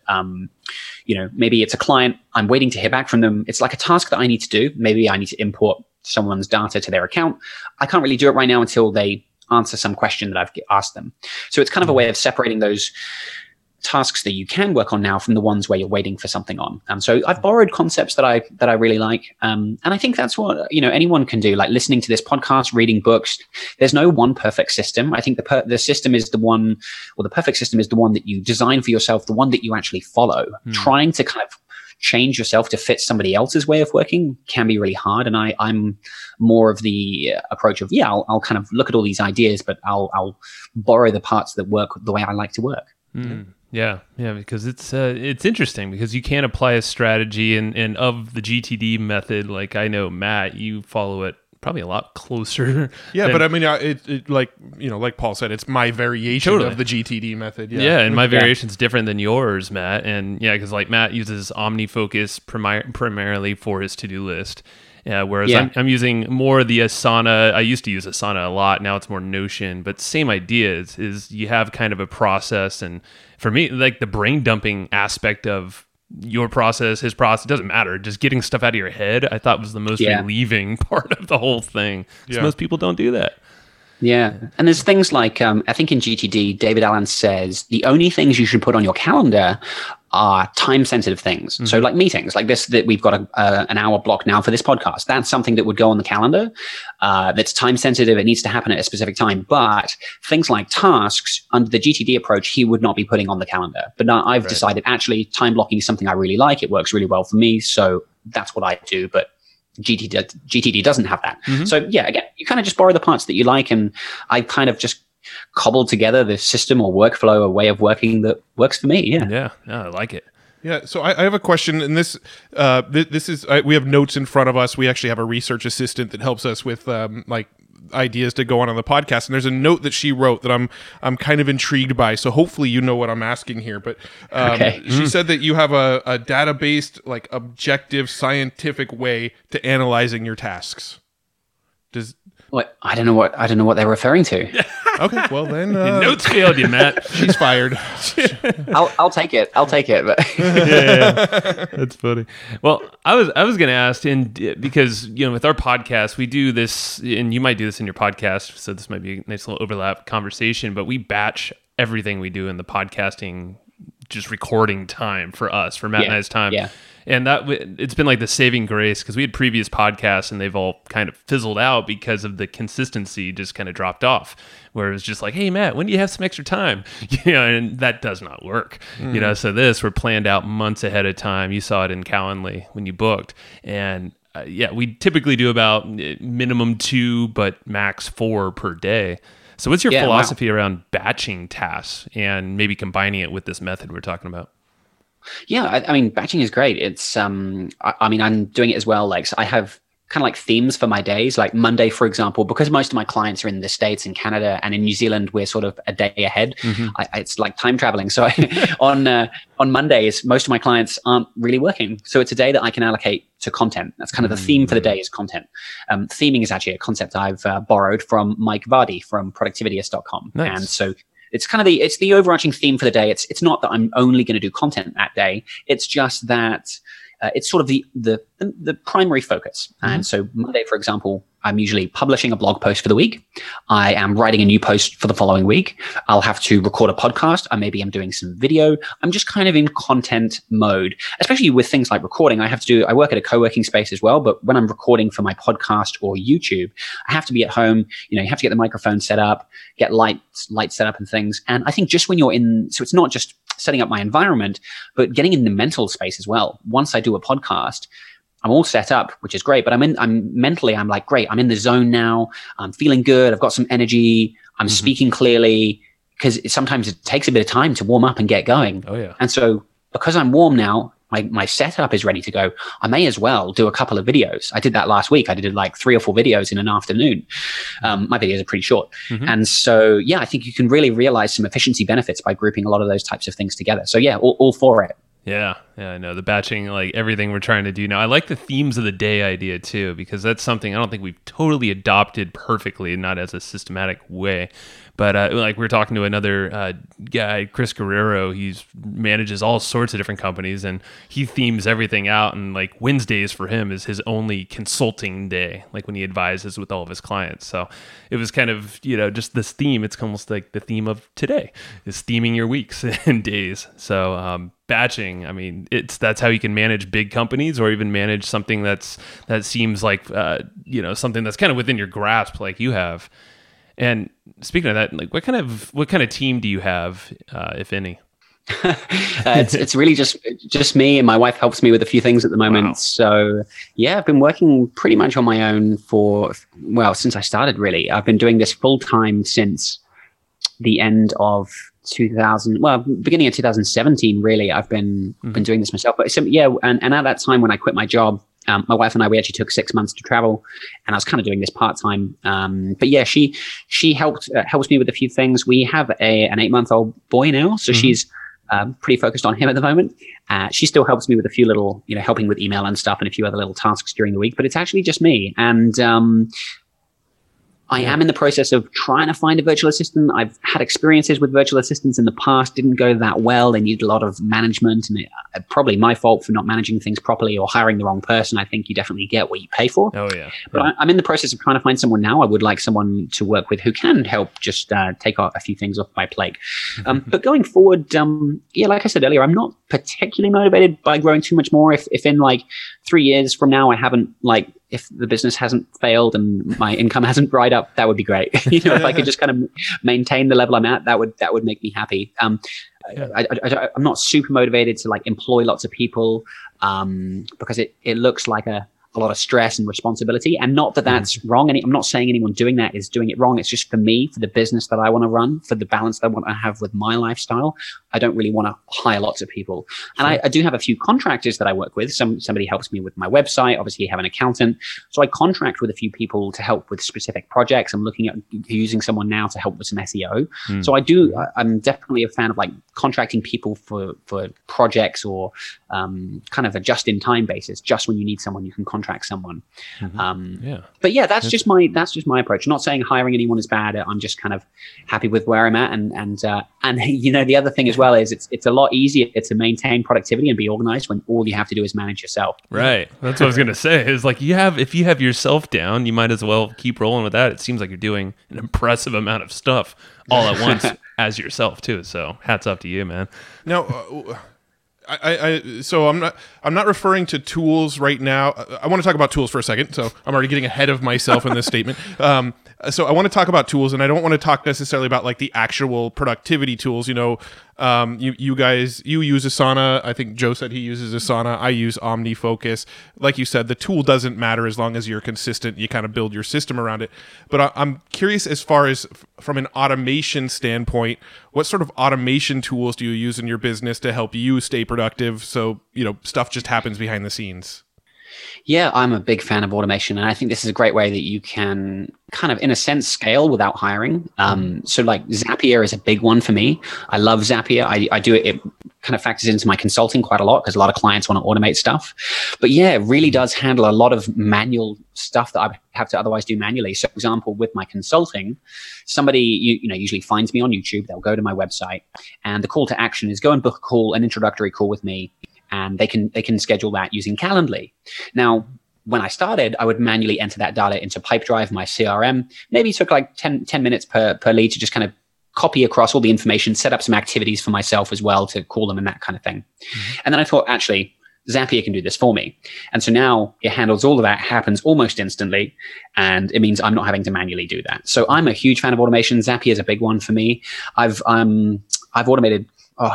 maybe it's a client, I'm waiting to hear back from them. It's like a task that I need to do. Maybe I need to import someone's data to their account. I can't really do it right now until they answer some question that I've asked them. So it's kind of a way of separating those tasks that you can work on now from the ones where you're waiting for something on. So I've borrowed concepts that I really like. And I think that's what, anyone can do, like listening to this podcast, reading books. There's no one perfect system. I think the system is the one, or the perfect system is the one that you design for yourself, the one that you actually follow. Trying to kind of change yourself to fit somebody else's way of working can be really hard. And I'm more of the approach of, I'll kind of look at all these ideas, but I'll borrow the parts that work the way I like to work. Yeah, because it's interesting, because you can't apply a strategy and of the GTD method. Like, I know, Matt, you follow it probably a lot closer. Yeah, but I mean, it like Paul said, it's my variation of the GTD method. Yeah, and my variation's different than yours, Matt. And because like Matt uses OmniFocus primarily for his to-do list. Yeah, whereas I'm using more the Asana. I used to use Asana a lot. Now it's more Notion, but same idea is you have kind of a process. And for me, like the brain dumping aspect of your process, his process, doesn't matter. Just getting stuff out of your head, I thought was the most relieving part of the whole thing. Yeah. Most people don't do that. Yeah. And there's things like, I think in GTD, David Allen says the only things you should put on your calendar are time sensitive things. So like meetings like this, that we've got an hour block now for this podcast. That's something that would go on the calendar. That's time sensitive. It needs to happen at a specific time. But things like tasks under the GTD approach, he would not be putting on the calendar. But now I've decided actually time blocking is something I really like. It works really well for me. So that's what I do. But GTD doesn't have that. So yeah, again, you kind of just borrow the parts that you like. And I kind of just cobbled together the system or workflow, a way of working that works for me. Yeah, I like it. Yeah, so I have a question, and this is we have notes in front of us. We actually have a research assistant that helps us with like ideas to go on the podcast. And there's a note that she wrote that I'm kind of intrigued by. So hopefully you know what I'm asking here. But she said that you have a data-based, like objective, scientific way to analyzing your tasks. What? I don't know what they're referring to. Okay, well then notes failed you, Matt. She's fired. I'll take it. But yeah. That's funny. Well, I was going to ask, and because with our podcast we do this, and you might do this in your podcast, so this might be a nice little overlap conversation. But we batch everything we do in the podcasting, just recording time for us, for Matt and I's time. Yeah. And that it's been like the saving grace, because we had previous podcasts and they've all kind of fizzled out because of the consistency just kind of dropped off, where it was just like, hey, Matt, when do you have some extra time? And that does not work. So we're planned out months ahead of time. You saw it in Calendly when you booked. And we typically do about minimum 2, but max 4 per day. So what's your philosophy around batching tasks and maybe combining it with this method we're talking about? Yeah, I mean, batching is great. It's, I mean, I'm doing it as well. Like, so I have kind of like themes for my days, like Monday, for example, because most of my clients are in the States and Canada, and in New Zealand, we're sort of a day ahead. It's like time traveling. So on Mondays, most of my clients aren't really working. So it's a day that I can allocate to content. That's kind of the theme for the day, is content. Theming is actually a concept I've borrowed from Mike Vardy from productivityist.com. Nice. And so it's kind of the overarching theme for the day. It's not that I'm only going to do content that day. It's just that it's sort of the primary focus. And so Monday, for example, I'm usually publishing a blog post for the week. I am writing a new post for the following week. I'll have to record a podcast. Maybe I'm doing some video. I'm just kind of in content mode, especially with things like recording. I work at a co-working space as well, but when I'm recording for my podcast or YouTube, I have to be at home. You have to get the microphone set up, get lights set up and things. And I think just when you're so it's not just setting up my environment, but getting in the mental space as well. Once I do a podcast, I'm all set up, which is great, but I'm mentally like, great, I'm in the zone now. I'm feeling good. I've got some energy. I'm speaking clearly, because sometimes it takes a bit of time to warm up and get going. Oh yeah. And so because I'm warm now, my setup is ready to go. I may as well do a couple of videos. I did that last week. I did like 3 or 4 videos in an afternoon. My videos are pretty short. And so, yeah, I think you can really realize some efficiency benefits by grouping a lot of those types of things together. So yeah, all for it. Yeah, I know. The batching, like everything we're trying to do now. I like the themes of the day idea too, because that's something I don't think we've totally adopted perfectly, not as a systematic way. But like we're talking to another guy, Chris Guerrero. He manages all sorts of different companies, and he themes everything out. And like Wednesdays for him is his only consulting day, like when he advises with all of his clients. So it was kind of just this theme. It's almost like the theme of today is theming your weeks and days. So batching, I mean, that's how you can manage big companies, or even manage something that seems like something that's kind of within your grasp, like you have. And speaking of that, like what kind of team do you have, if any? It's really just me, and my wife helps me with a few things at the moment. Wow. So yeah, I've been working pretty much on my own since I started. Really, I've been doing this full time since the end of beginning of 2017. Really, I've been doing this myself. But and at that time when I quit my job, my wife and I, we actually took 6 months to travel, and I was kind of doing this part time. But yeah, she helps me with a few things. We have an 8-month-old boy now, so she's pretty focused on him at the moment. She still helps me with a few little, helping with email and stuff, and a few other little tasks during the week. But it's actually just me, and I am in the process of trying to find a virtual assistant. I've had experiences with virtual assistants in the past, didn't go that well. They needed a lot of management, and probably my fault for not managing things properly or hiring the wrong person. I think you definitely get what you pay for. Oh, yeah. But I'm in the process of trying to find someone now. I would like someone to work with who can help just take a few things off my plate. But going forward, like I said earlier, I'm not particularly motivated by growing too much more. If in like 3 years from now, I haven't if the business hasn't failed and my income hasn't dried up, that would be great. If I could just kind of maintain the level I'm at, that would make me happy. I'm not super motivated to employ lots of people because it looks like a lot of stress and responsibility, and not that that's wrong. I'm not saying anyone doing that is doing it wrong. It's just for me, for the business that I want to run, for the balance that I want to have with my lifestyle, I don't really want to hire lots of people. And I do have a few contractors that I work with. Somebody helps me with my website. Obviously, I have an accountant. So I contract with a few people to help with specific projects. I'm looking at using someone now to help with some SEO. So I'm definitely a fan of contracting people for projects or kind of a just-in-time basis. Just when you need someone, you can contract someone. But yeah, that's just my approach. I'm not saying hiring anyone is bad. I'm just kind of happy with where I'm at. And the other thing as well is it's a lot easier to maintain productivity and be organized when all you have to do is manage yourself. Right. That's what I was going to say. Is if you have yourself down, you might as well keep rolling with that. It seems like you're doing an impressive amount of stuff all at once as yourself too. So hats off to you, man. Now, so I'm not referring to tools right now. I want to talk about tools for a second. So I'm already getting ahead of myself in this statement. So I want to talk about tools, and I don't want to talk necessarily about the actual productivity tools. You guys, you use Asana. I think Joe said he uses Asana. I use OmniFocus. Like you said, the tool doesn't matter as long as you're consistent. You kind of build your system around it. But I'm curious, as far as from an automation standpoint, what sort of automation tools do you use in your business to help you stay productive? So, stuff just happens behind the scenes. Yeah, I'm a big fan of automation, and I think this is a great way that you can kind of, in a sense, scale without hiring. So Zapier is a big one for me. I love Zapier. I do it. It kind of factors into my consulting quite a lot because a lot of clients want to automate stuff. But yeah, it really does handle a lot of manual stuff that I have to otherwise do manually. So, for example, with my consulting, somebody usually finds me on YouTube. They'll go to my website, and the call to action is go and book a call, an introductory call with me. And they can schedule that using Calendly. Now, when I started, I would manually enter that data into Pipedrive, my CRM. Maybe it took 10 minutes per lead to just kind of copy across all the information, set up some activities for myself as well to call them and that kind of thing. And then I thought, actually, Zapier can do this for me. And so now it handles all of that, happens almost instantly, and it means I'm not having to manually do that. So I'm a huge fan of automation. Zapier is a big one for me. I've automated,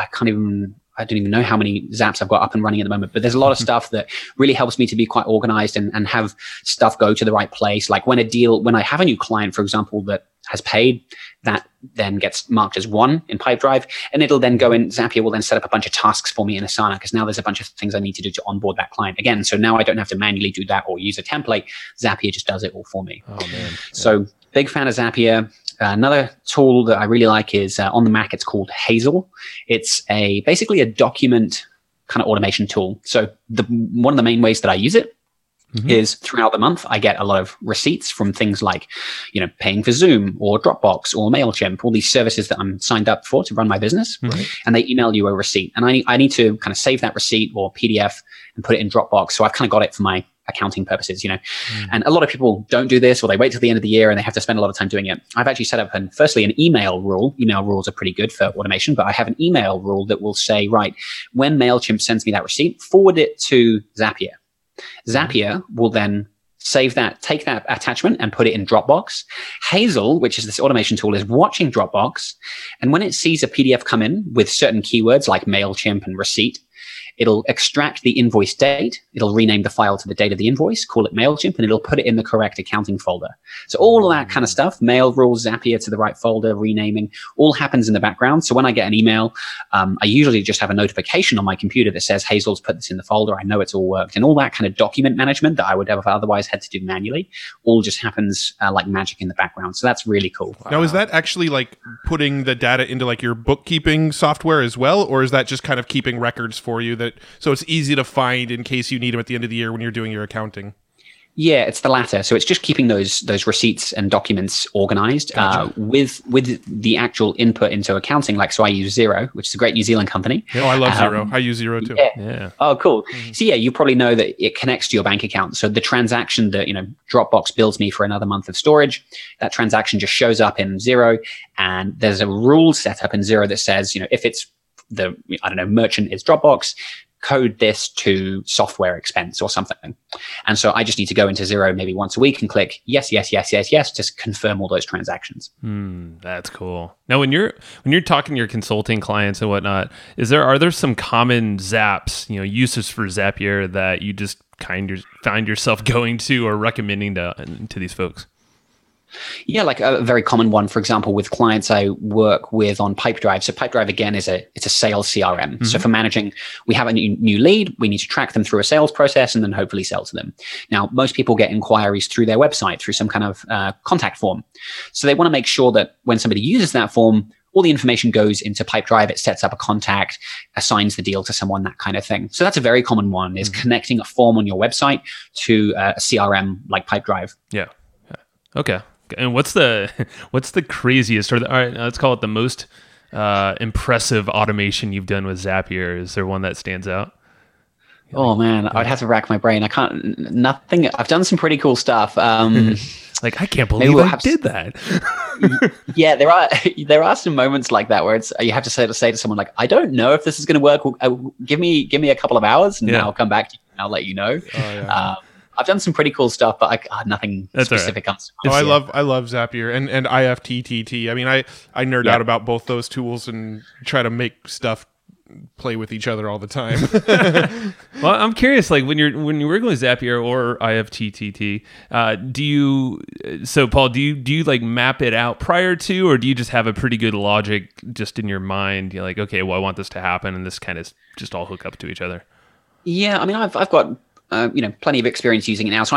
I don't even know how many Zaps I've got up and running at the moment, but there's a lot of stuff that really helps me to be quite organized and have stuff go to the right place. Like when I have a new client, for example, that has paid, that then gets marked as 1 in Pipedrive, and it'll then go in. Zapier will then set up a bunch of tasks for me in Asana, because now there's a bunch of things I need to do to onboard that client again. So now I don't have to manually do that or use a template. Zapier just does it all for me. Oh man! So big fan of Zapier. Another tool that I really like is on the Mac. It's called Hazel. It's basically a document kind of automation tool. So one of the main ways that I use it is throughout the month, I get a lot of receipts from things like, paying for Zoom or Dropbox or MailChimp, all these services that I'm signed up for to run my business. And they email you a receipt. And I need to kind of save that receipt or PDF and put it in Dropbox. So I've kind of got it for my accounting purposes, and a lot of people don't do this, or they wait till the end of the year and they have to spend a lot of time doing it. I've actually set up firstly an email rule. Email rules are pretty good for automation, but I have an email rule that will say, right, when MailChimp sends me that receipt, forward it to Zapier. Zapier will then save that, take that attachment and put it in Dropbox. Hazel, which is this automation tool, is watching Dropbox. And when it sees a PDF come in with certain keywords like MailChimp and receipt, it'll extract the invoice date. It'll rename the file to the date of the invoice, call it MailChimp, and it'll put it in the correct accounting folder. So all of that kind of stuff, mail rules, Zapier to the right folder, renaming, all happens in the background. So when I get an email, I usually just have a notification on my computer that says Hazel's put this in the folder. I know it's all worked. And all that kind of document management that I would have otherwise had to do manually all just happens like magic in the background. So that's really cool. Now, is that actually putting the data into your bookkeeping software as well? Or is that just kind of keeping records for you so it's easy to find in case you need them at the end of the year when you're doing your accounting? Yeah, it's the latter. So it's just keeping those receipts and documents organized. Gotcha. With the actual input into accounting. Like, so I use Xero, which is a great New Zealand company. Oh, I love Xero. I use Xero too. Yeah. Oh, cool. So yeah, you probably know that it connects to your bank account. So the transaction that, Dropbox bills me for another month of storage, that transaction just shows up in Xero, and there's a rule set up in Xero that says, if it's merchant is Dropbox, code this to software expense or something. And so I just need to go into Xero maybe once a week and click yes to confirm all those transactions. That's cool. Now, when you're talking to your consulting clients and whatnot, are there some common Zaps, uses for Zapier that you just find yourself going to or recommending to these folks? Yeah, like a very common one, for example, with clients I work with on Pipedrive. So Pipedrive, again, it's a sales CRM. Mm-hmm. So for managing, we have a new lead, we need to track them through a sales process and then hopefully sell to them. Now, most people get inquiries through their website, through some kind of contact form. So they want to make sure that when somebody uses that form, all the information goes into Pipedrive. It sets up a contact, assigns the deal to someone, that kind of thing. So that's a very common one, is connecting a form on your website to a CRM like Pipedrive. Yeah. Okay. And what's the craziest, all right, let's call it the most impressive automation you've done with Zapier? Is there one that stands out? Oh man, I'd have to rack my brain. Nothing. I've done some pretty cool stuff. I can't believe I did that. Yeah, there are some moments like that where you have to say to someone like, I don't know if this is going to work. Give me a couple of hours and I'll come back to you and I'll let you know. Oh, yeah. I've done some pretty cool stuff, but nothing specific. Right. I love Zapier and IFTTT. I mean, I nerd out about both those tools and try to make stuff play with each other all the time. Well, I'm curious, like when you're working with Zapier or IFTTT, Paul, do you like map it out prior to, or do you just have a pretty good logic just in your mind? You're like, okay, well, I want this to happen, and this kind of just all hook up to each other. Yeah, I mean, I've got plenty of experience using it now. So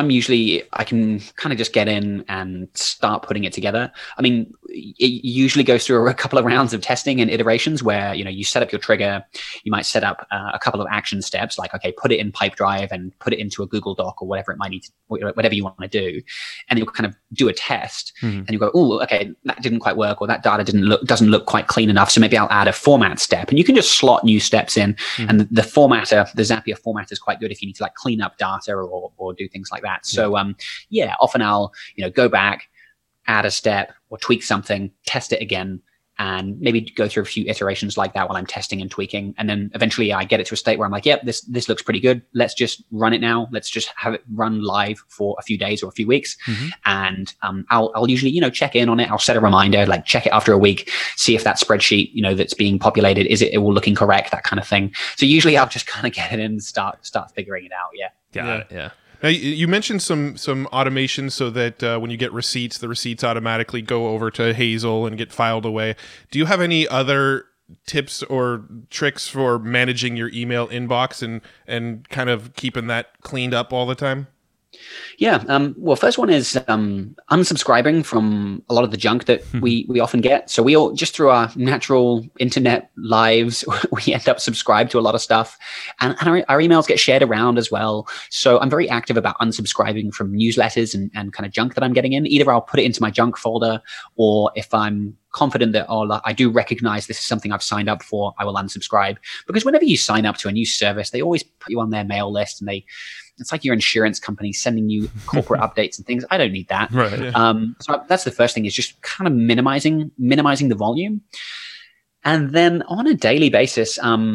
I can kind of just get in and start putting it together. I mean, it usually goes through a couple of rounds of testing and iterations where, you set up your trigger. You might set up a couple of action steps, like, okay, put it in Pipedrive and put it into a Google Doc or whatever it might need to, whatever you want to do. And you'll kind of do a test and you go, oh, okay, that didn't quite work, or that data doesn't look quite clean enough. So maybe I'll add a format step, and you can just slot new steps in. And the formatter, the Zapier format, is quite good if you need to like clean up data or do things like that. So often I'll go back, add a step or tweak something, test it again, and maybe go through a few iterations like that while I'm testing and tweaking. And then eventually I get it to a state where I'm like, yep, this looks pretty good. Let's just run it now. Let's just have it run live for a few days or a few weeks. And I'll usually, check in on it. I'll set a reminder, like check it after a week, see if that spreadsheet, that's being populated, is it all looking correct, that kind of thing. So usually I'll just kind of get it in and start figuring it out. Yeah. Now, you mentioned some automation so that when you get receipts, the receipts automatically go over to Hazel and get filed away. Do you have any other tips or tricks for managing your email inbox and kind of keeping that cleaned up all the time? Yeah. Well, first one is unsubscribing from a lot of the junk that we often get. So we all, just through our natural internet lives, we end up subscribed to a lot of stuff, and our emails get shared around as well. So I'm very active about unsubscribing from newsletters and kind of junk that I'm getting in. Either I'll put it into my junk folder, or if I'm confident that I do recognize this is something I've signed up for, I will unsubscribe. Because whenever you sign up to a new service, they always put you on their mail list, and it's like your insurance company sending you corporate updates and things. I don't need that. Right. Yeah. So that's the first thing, is just kind of minimizing the volume. And then on a daily basis,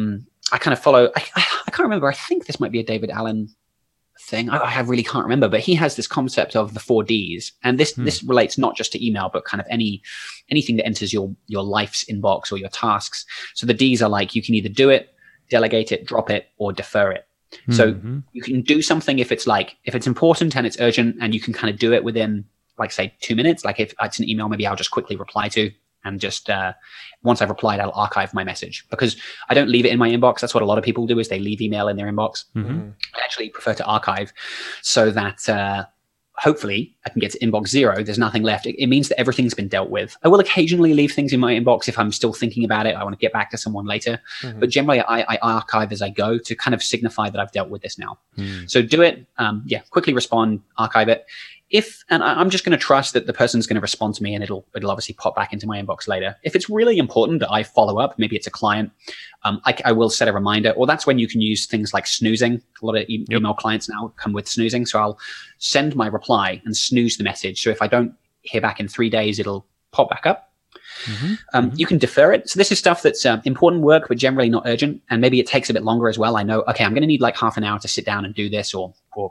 I kind of follow, I can't remember. I think this might be a David Allen thing. I really can't remember, but he has this concept of the 4 Ds. And this relates not just to email, but kind of anything that enters your life's inbox or your tasks. So the Ds are like, you can either do it, delegate it, drop it, or defer it. So you can do something if it's important and it's urgent, and you can kind of do it within, like, say 2 minutes. Like if it's an email, maybe I'll just quickly reply to, and just once I've replied, I'll archive my message, because I don't leave it in my inbox. That's what a lot of people do, is they leave email in their inbox. I actually prefer to archive, so that hopefully I can get to inbox 0. There's nothing left. It means that everything's been dealt with. I will occasionally leave things in my inbox if I'm still thinking about it. I want to get back to someone later. But generally, I archive as I go to kind of signify that I've dealt with this now. So do it. Quickly respond, archive it. And I'm just going to trust that the person's going to respond to me, and it'll obviously pop back into my inbox later. If it's really important that I follow up, maybe it's a client, I will set a reminder, or that's when you can use things like snoozing. A lot of email clients now come with snoozing. So I'll send my reply and snooze the message. So if I don't hear back in 3 days, it'll pop back up. You can defer it. So this is stuff that's important work, but generally not urgent. And maybe it takes a bit longer as well. I know, okay, I'm going to need like half an hour to sit down and do this or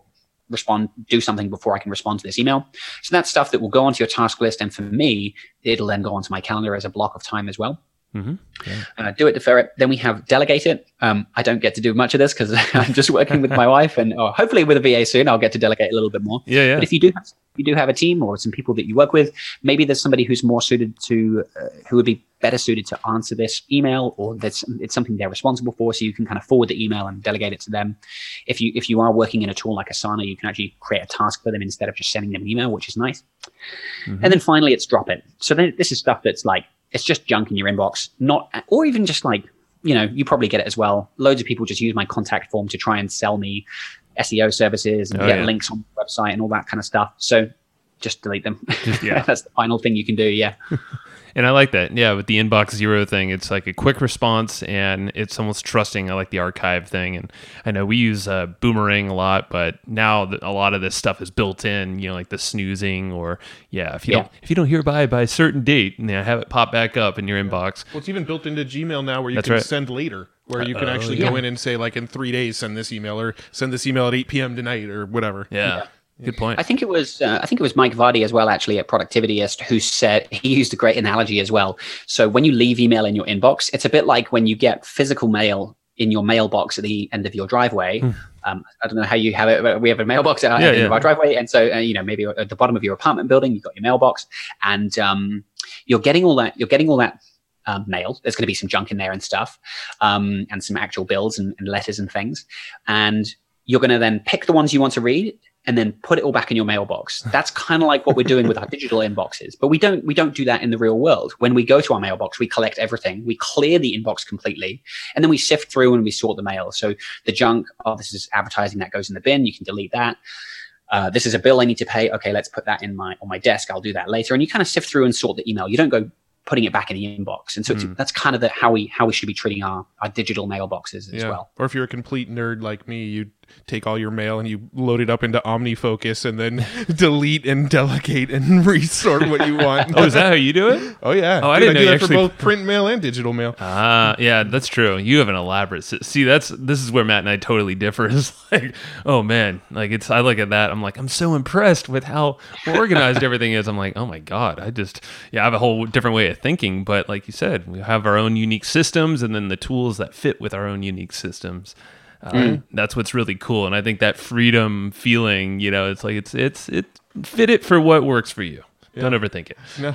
do something before I can respond to this email. So that's stuff that will go onto your task list. And for me, it'll then go onto my calendar as a block of time as well. Do it, defer it. Then we have delegate it. I don't get to do much of this because I'm just working with my wife, and hopefully with a VA soon, I'll get to delegate a little bit more. But if you do have a team or some people that you work with, maybe there's somebody who's more suited to, who would be better suited to answer this email, or it's something they're responsible for. So you can kind of forward the email and delegate it to them. If you are working in a tool like Asana, you can actually create a task for them instead of just sending them an email, which is nice. And then finally, it's drop it. So then this is stuff that's like, it's just junk in your inbox, or even just like, you probably get it as well. Loads of people just use my contact form to try and sell me SEO services and get links on the website and all that kind of stuff. So just delete them. That's the final thing you can do. Yeah. And I like that. Yeah, with the inbox 0 thing, it's like a quick response, and it's almost trusting. I like the archive thing. And I know we use Boomerang a lot, but now a lot of this stuff is built in, like the snoozing, or if you don't hear by a certain date, have it pop back up in your inbox. Well, it's even built into Gmail now where you can send later, where you can actually go in and say, like, in 3 days, send this email, or send this email at 8 p.m. tonight, or whatever. Yeah. Good point. I think it was Mike Vardy as well, actually, at Productivityist, who said, he used a great analogy as well. So when you leave email in your inbox, it's a bit like when you get physical mail in your mailbox at the end of your driveway. I don't know how you have it, but we have a mailbox at the end of our driveway. And so, maybe at the bottom of your apartment building, you've got your mailbox, and you're getting all that mail. There's going to be some junk in there and stuff, and some actual bills and letters and things. And you're going to then pick the ones you want to read and then put it all back in your mailbox. That's kind of like what we're doing with our digital inboxes. But we don't do that in the real world. When we go to our mailbox, we collect everything. We clear the inbox completely, and then we sift through and we sort the mail. So the junk, this is advertising, that goes in the bin. You can delete that. This is a bill I need to pay. Okay, let's put that on my desk. I'll do that later. And you kind of sift through and sort the email. You don't go putting it back in the inbox. And so that's kind of how we should be treating our digital mailboxes as well. Or if you're a complete nerd like me, you take all your mail and you load it up into OmniFocus and then delete and delegate and resort what you want. Oh, is that how you do it? Oh, yeah. Oh, I didn't know you that actually... for both print mail and digital mail. Yeah, that's true. You have an elaborate... See, this is where Matt and I totally differ. It's like, oh man, like I look at that, I'm like, I'm so impressed with how organized everything is. I'm like, oh my God, I have a whole different way of thinking. But like you said, we have our own unique systems, and then the tools that fit with our own unique systems. That's what's really cool. And I think that freedom feeling, it's like it's fit it for what works for you. Yeah. Don't overthink it. No,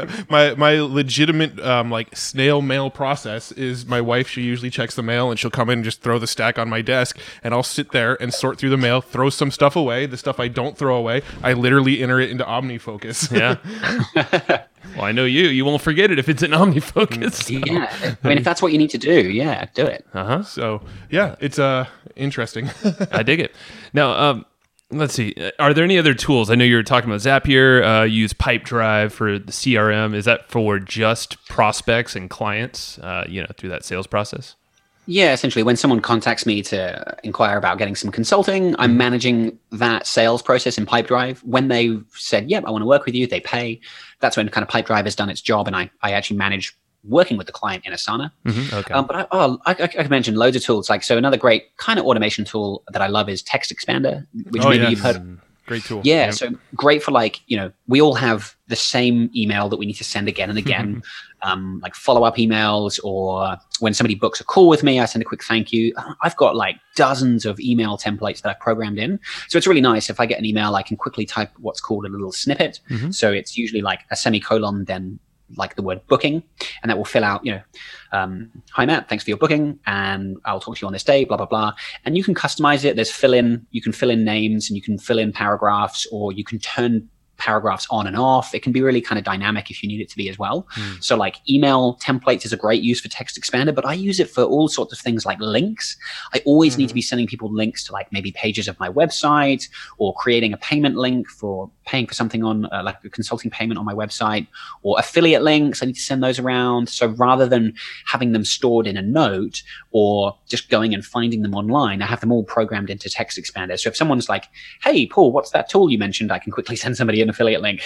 my legitimate like snail mail process is my wife. She usually checks the mail and she'll come in and just throw the stack on my desk, and I'll sit there and sort through the mail, throw some stuff away. The stuff I don't throw away, I literally enter it into OmniFocus. Yeah. Well, I know you won't forget it if it's in OmniFocus. So. Yeah. I mean, if that's what you need to do, do it. So yeah, it's interesting. I dig it. Now, let's see. Are there any other tools? I know you were talking about Zapier. You use Pipedrive for the CRM. Is that for just prospects and clients, through that sales process? Yeah, essentially, when someone contacts me to inquire about getting some consulting, I'm managing that sales process in Pipedrive. When they've said, yep, I want to work with you, they pay. That's when kind of Pipedrive has done its job, and I actually manage working with the client in Asana. Okay. But I can mention loads of tools. So another great kind of automation tool that I love is Text Expander, which you've heard of. Great tool. Yeah, so great for we all have the same email that we need to send again and again, like follow-up emails, or when somebody books a call with me, I send a quick thank you. I've got like dozens of email templates that I've programmed in. So it's really nice. If I get an email, I can quickly type what's called a little snippet. So it's usually like a semicolon, then like the word booking, and that will fill out, hi Matt, thanks for your booking, and I'll talk to you on this day, blah, blah, blah. And you can customize it. You can fill in names, and you can fill in paragraphs, or you can turn paragraphs on and off. It can be really kind of dynamic if you need it to be as well. So like email templates is a great use for Text Expander, but I use it for all sorts of things like links. I always need to be sending people links to like maybe pages of my website, or creating a payment link for paying for something on like a consulting payment on my website, or affiliate links. I need to send those around. So rather than having them stored in a note or just going and finding them online, I have them all programmed into Text Expander. So if someone's like, hey, Paul, what's that tool you mentioned? I can quickly send somebody an affiliate link.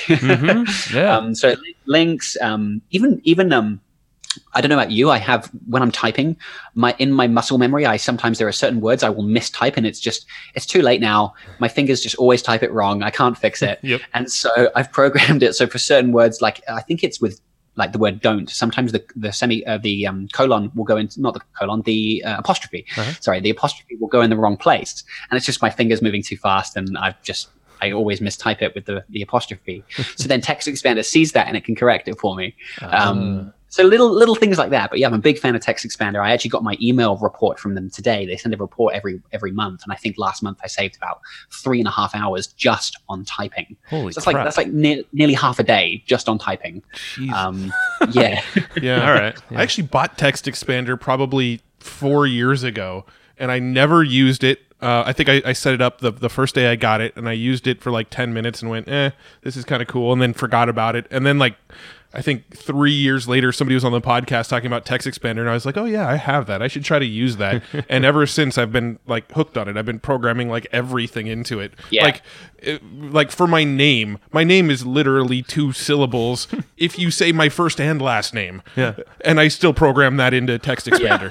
So links, even I don't know about you, I have, when I'm typing, in my muscle memory, sometimes there are certain words I will mistype, and it's too late now. My fingers just always type it wrong. I can't fix it. And so I've programmed it so for certain words, like I think it's with like the word don't, sometimes the colon will go into, not the colon, the apostrophe. Sorry, the apostrophe will go in the wrong place. And it's just my fingers moving too fast, and I always mistype it with the apostrophe. So then Text Expander sees that and it can correct it for me. So little things like that. But yeah, I'm a big fan of Text Expander. I actually got my email report from them today. They send a report every month, and I think last month I saved about 3.5 hours just on typing. Holy so crap. That's like nearly half a day just on typing. Yeah. Yeah. All right. Yeah. I actually bought Text Expander probably 4 years ago, and I never used it. I think I set it up the first day I got it, and I used it for like 10 minutes and went, this is kind of cool, and then forgot about it. And then like, I think 3 years later, somebody was on the podcast talking about Text Expander, and I was like, oh yeah, I have that. I should try to use that. And ever since, I've been like hooked on it. I've been programming like everything into it. Yeah. Like for my name is literally 2 syllables if you say my first and last name. Yeah. And I still program that into Text Expander.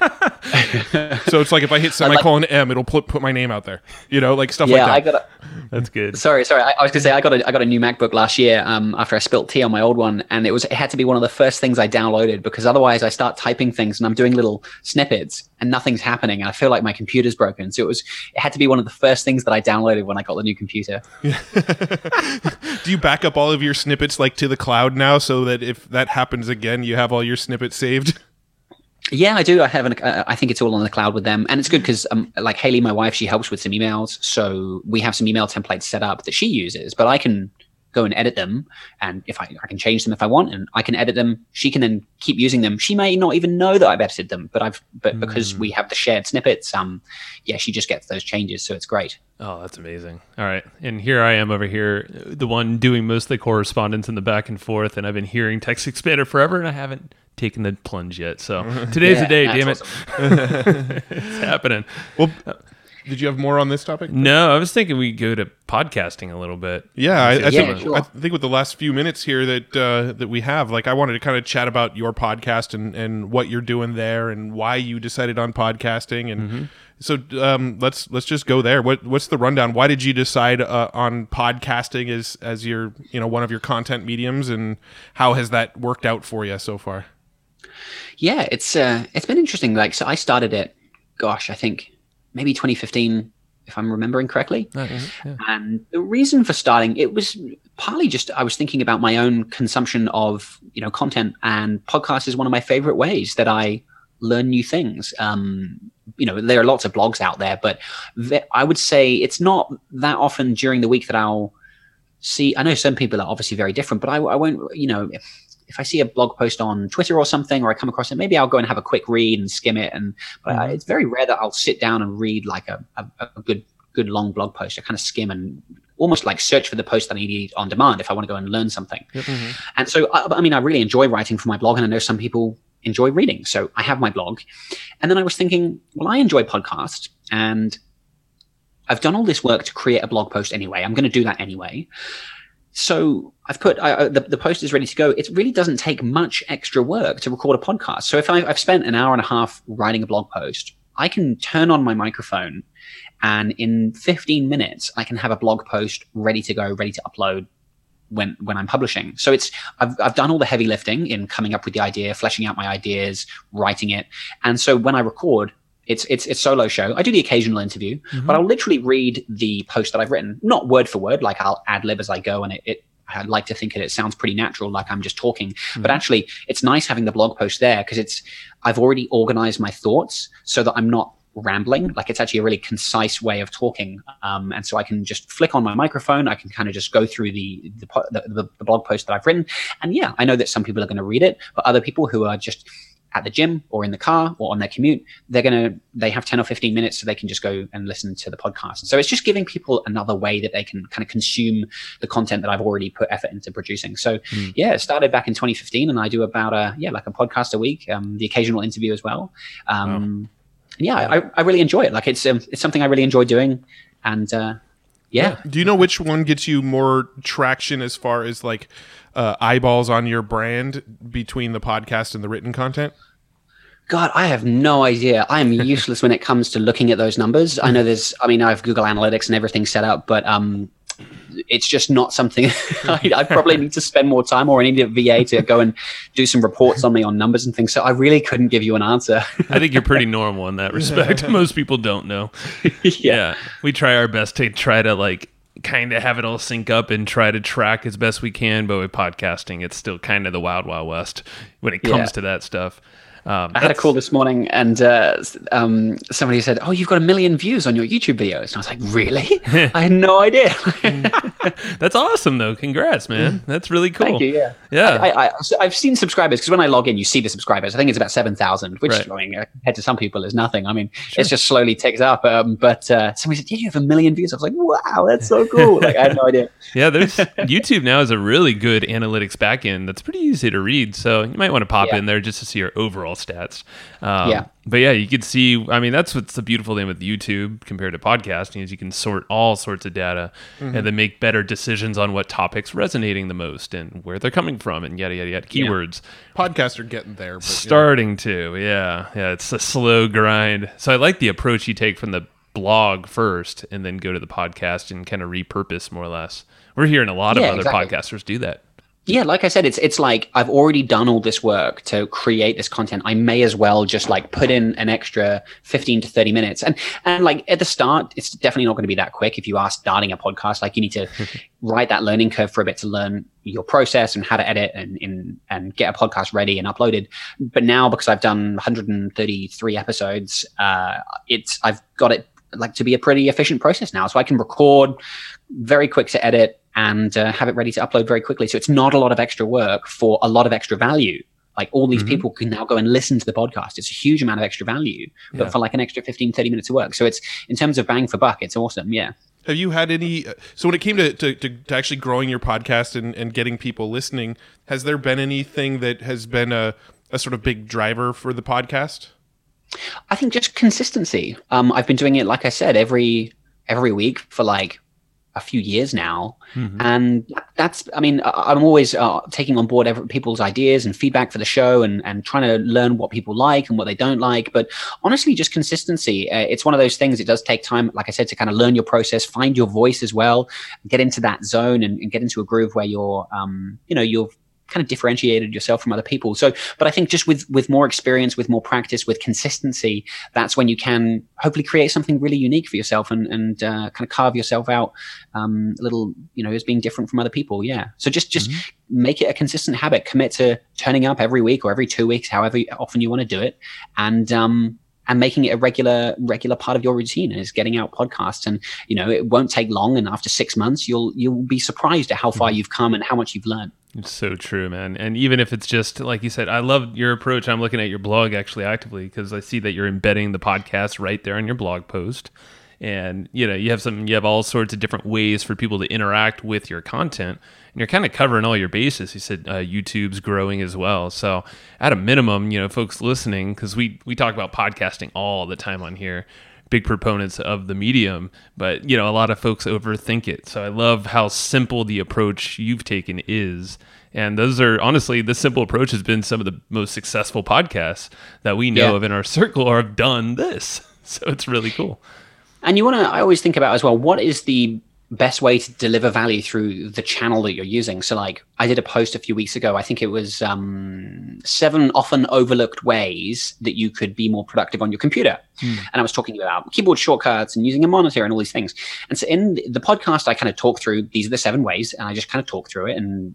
So it's like if I hit semicolon M, it'll put my name out there. Like stuff like that. That's good. Sorry. I was gonna say I got a new MacBook last year after I spilled tea on my old one, and it had to be one of the first things I downloaded, because otherwise I start typing things and I'm doing little snippets and nothing's happening, and I feel like my computer's broken. So it had to be one of the first things that I downloaded when I got the new computer. Do you back up all of your snippets like to the cloud now, so that if that happens again, you have all your snippets saved? Yeah, I do. I think it's all on the cloud with them, and it's good because like Haley, my wife, she helps with some emails, so we have some email templates set up that she uses, but I can go and edit them, and if I can change them if I want, and I can edit them. She can then keep using them. She may not even know that I've edited them, but because we have the shared snippets, she just gets those changes, so it's great. Oh, that's amazing. All right. And here I am over here, the one doing most of the correspondence in the back and forth, and I've been hearing Text Expander forever, and I haven't taken the plunge yet. So today's the day, damn it. Awesome. It's happening. Well, did you have more on this topic? No, I was thinking we go to podcasting a little bit. Yeah, I sure. think with the last few minutes here that we have, like I wanted to kind of chat about your podcast and what you're doing there and why you decided on podcasting. And so let's just go there. What's the rundown? Why did you decide on podcasting as your one of your content mediums, and how has that worked out for you so far? Yeah, it's been interesting. Like, so I started it, I think maybe 2015, if I'm remembering correctly. Yeah. And the reason for starting, it was partly just I was thinking about my own consumption of content, and podcast is one of my favorite ways that I learn new things. There are lots of blogs out there, but I would say it's not that often during the week that I'll see. I know some people are obviously very different, but I won't, if I see a blog post on Twitter or something, or I come across it, maybe I'll go and have a quick read and skim it. But it's very rare that I'll sit down and read like a good long blog post. I kind of skim and almost like search for the post that I need on demand if I want to go and learn something. And so, I really enjoy writing for my blog, and I know some people enjoy reading. So I have my blog. And then I was thinking, well, I enjoy podcasts, and I've done all this work to create a blog post anyway. I'm going to do that anyway. So I've put the post is ready to go. It really doesn't take much extra work to record a podcast. So if I've spent an hour and a half writing a blog post, I can turn on my microphone, and in 15 minutes, I can have a blog post ready to go, ready to upload when I'm publishing. So I've done all the heavy lifting in coming up with the idea, fleshing out my ideas, writing it. And so when I record, it's a solo show. I do the occasional interview, but I'll literally read the post that I've written, not word for word, like I'll ad lib as I go, and I like to think it sounds pretty natural, like I'm just talking. But actually, it's nice having the blog post there because I've already organized my thoughts so that I'm not rambling. Like it's actually a really concise way of talking. And so I can just flick on my microphone. I can kind of just go through the blog post that I've written. And yeah, I know that some people are going to read it, but other people who are just at the gym or in the car or on their commute, they have 10 or 15 minutes so they can just go and listen to the podcast. So it's just giving people another way that they can kind of consume the content that I've already put effort into producing. So yeah, it started back in 2015 and I do about like a podcast a week, the occasional interview as well. Yeah, I really enjoy it. Like it's something I really enjoy doing. And yeah. Do you know which one gets you more traction as far as like eyeballs on your brand between the podcast and the written content? God, I have no idea. I am useless when it comes to looking at those numbers. I know I have Google Analytics and everything set up, but it's just not something I probably need to spend more time, or I need a VA to go and do some reports on me on numbers and things. So I really couldn't give you an answer. I think you're pretty normal in that respect. Most people don't know. Yeah. We try our best to try to like kind of have it all sync up and try to track as best we can. But with podcasting, it's still kind of the wild, wild west when it comes to that stuff. I had a call this morning and somebody said, "Oh, you've got 1 million views on your YouTube videos." And I was like, "Really? I had no idea." That's awesome, though. Congrats, man. That's really cool. Thank you. Yeah. I've seen subscribers because when I log in, you see the subscribers. I think it's about 7,000, which I mean, compared to some people is nothing. I mean, it's just slowly ticks up. But somebody said, "Yeah, you have 1 million views." I was like, "Wow, that's so cool!" Like I had no idea. Yeah, there's YouTube now is a really good analytics backend that's pretty easy to read. So you might want to pop in there just to see your overall stats. But yeah, you can see, I mean, that's what's the beautiful thing with YouTube compared to podcasting is you can sort all sorts of data and then make better decisions on what topics resonating the most and where they're coming from and yada, yada, yada, keywords. Podcasts are getting there. But, starting to, yeah. It's a slow grind. So I like the approach you take from the blog first and then go to the podcast and kind of repurpose more or less. We're hearing a lot of other podcasters do that. Yeah, like I said, it's like I've already done all this work to create this content. I may as well just like put in an extra 15 to 30 minutes. And like at the start, it's definitely not going to be that quick. If you are starting a podcast, like you need to write that learning curve for a bit to learn your process and how to edit and get a podcast ready and uploaded. But now because I've done 133 episodes, I've got it like to be a pretty efficient process now. So I can record, very quick to edit, and have it ready to upload very quickly. So it's not a lot of extra work for a lot of extra value. Like all these people can now go and listen to the podcast. It's a huge amount of extra value, but for like an extra 15, 30 minutes of work. So it's, in terms of bang for buck, it's awesome. Yeah. Have you had any, so when it came to actually growing your podcast and getting people listening, has there been anything that has been a sort of big driver for the podcast? I think just consistency. I've been doing it, like I said, every week for like a few years now. And that's, I mean, I'm always taking on board people's ideas and feedback for the show and trying to learn what people like and what they don't like. But honestly, just consistency. It's one of those things. It does take time, like I said, to kind of learn your process, find your voice as well, get into that zone and get into a groove where you're, you've kind of differentiated yourself from other people. So, but I think just with more experience, with more practice, with consistency, that's when you can hopefully create something really unique for yourself and kind of carve yourself out a little, as being different from other people. Yeah. So just make it a consistent habit, commit to turning up every week or every 2 weeks, however often you want to do it. And making it a regular part of your routine is getting out podcasts. And, it won't take long. And after 6 months, you'll be surprised at how far you've come and how much you've learned. It's so true, man. And even if it's just, like you said, I love your approach. I'm looking at your blog actually actively because I see that you're embedding the podcast right there on your blog post. And, you have all sorts of different ways for people to interact with your content. And you're kind of covering all your bases. You said YouTube's growing as well. So at a minimum, folks listening, because we talk about podcasting all the time on here, big proponents of the medium, but a lot of folks overthink it. So I love how simple the approach you've taken is. And those are honestly, this simple approach has been some of the most successful podcasts that we know of in our circle or have done this. So it's really cool. And I always think about as well, what is the best way to deliver value through the channel that you're using. So like I did a post a few weeks ago, I think it was 7 often overlooked ways that you could be more productive on your computer. And I was talking about keyboard shortcuts and using a monitor and all these things. And so in the podcast, I kind of talk through, these are the 7 ways, and I just kind of talk through it, and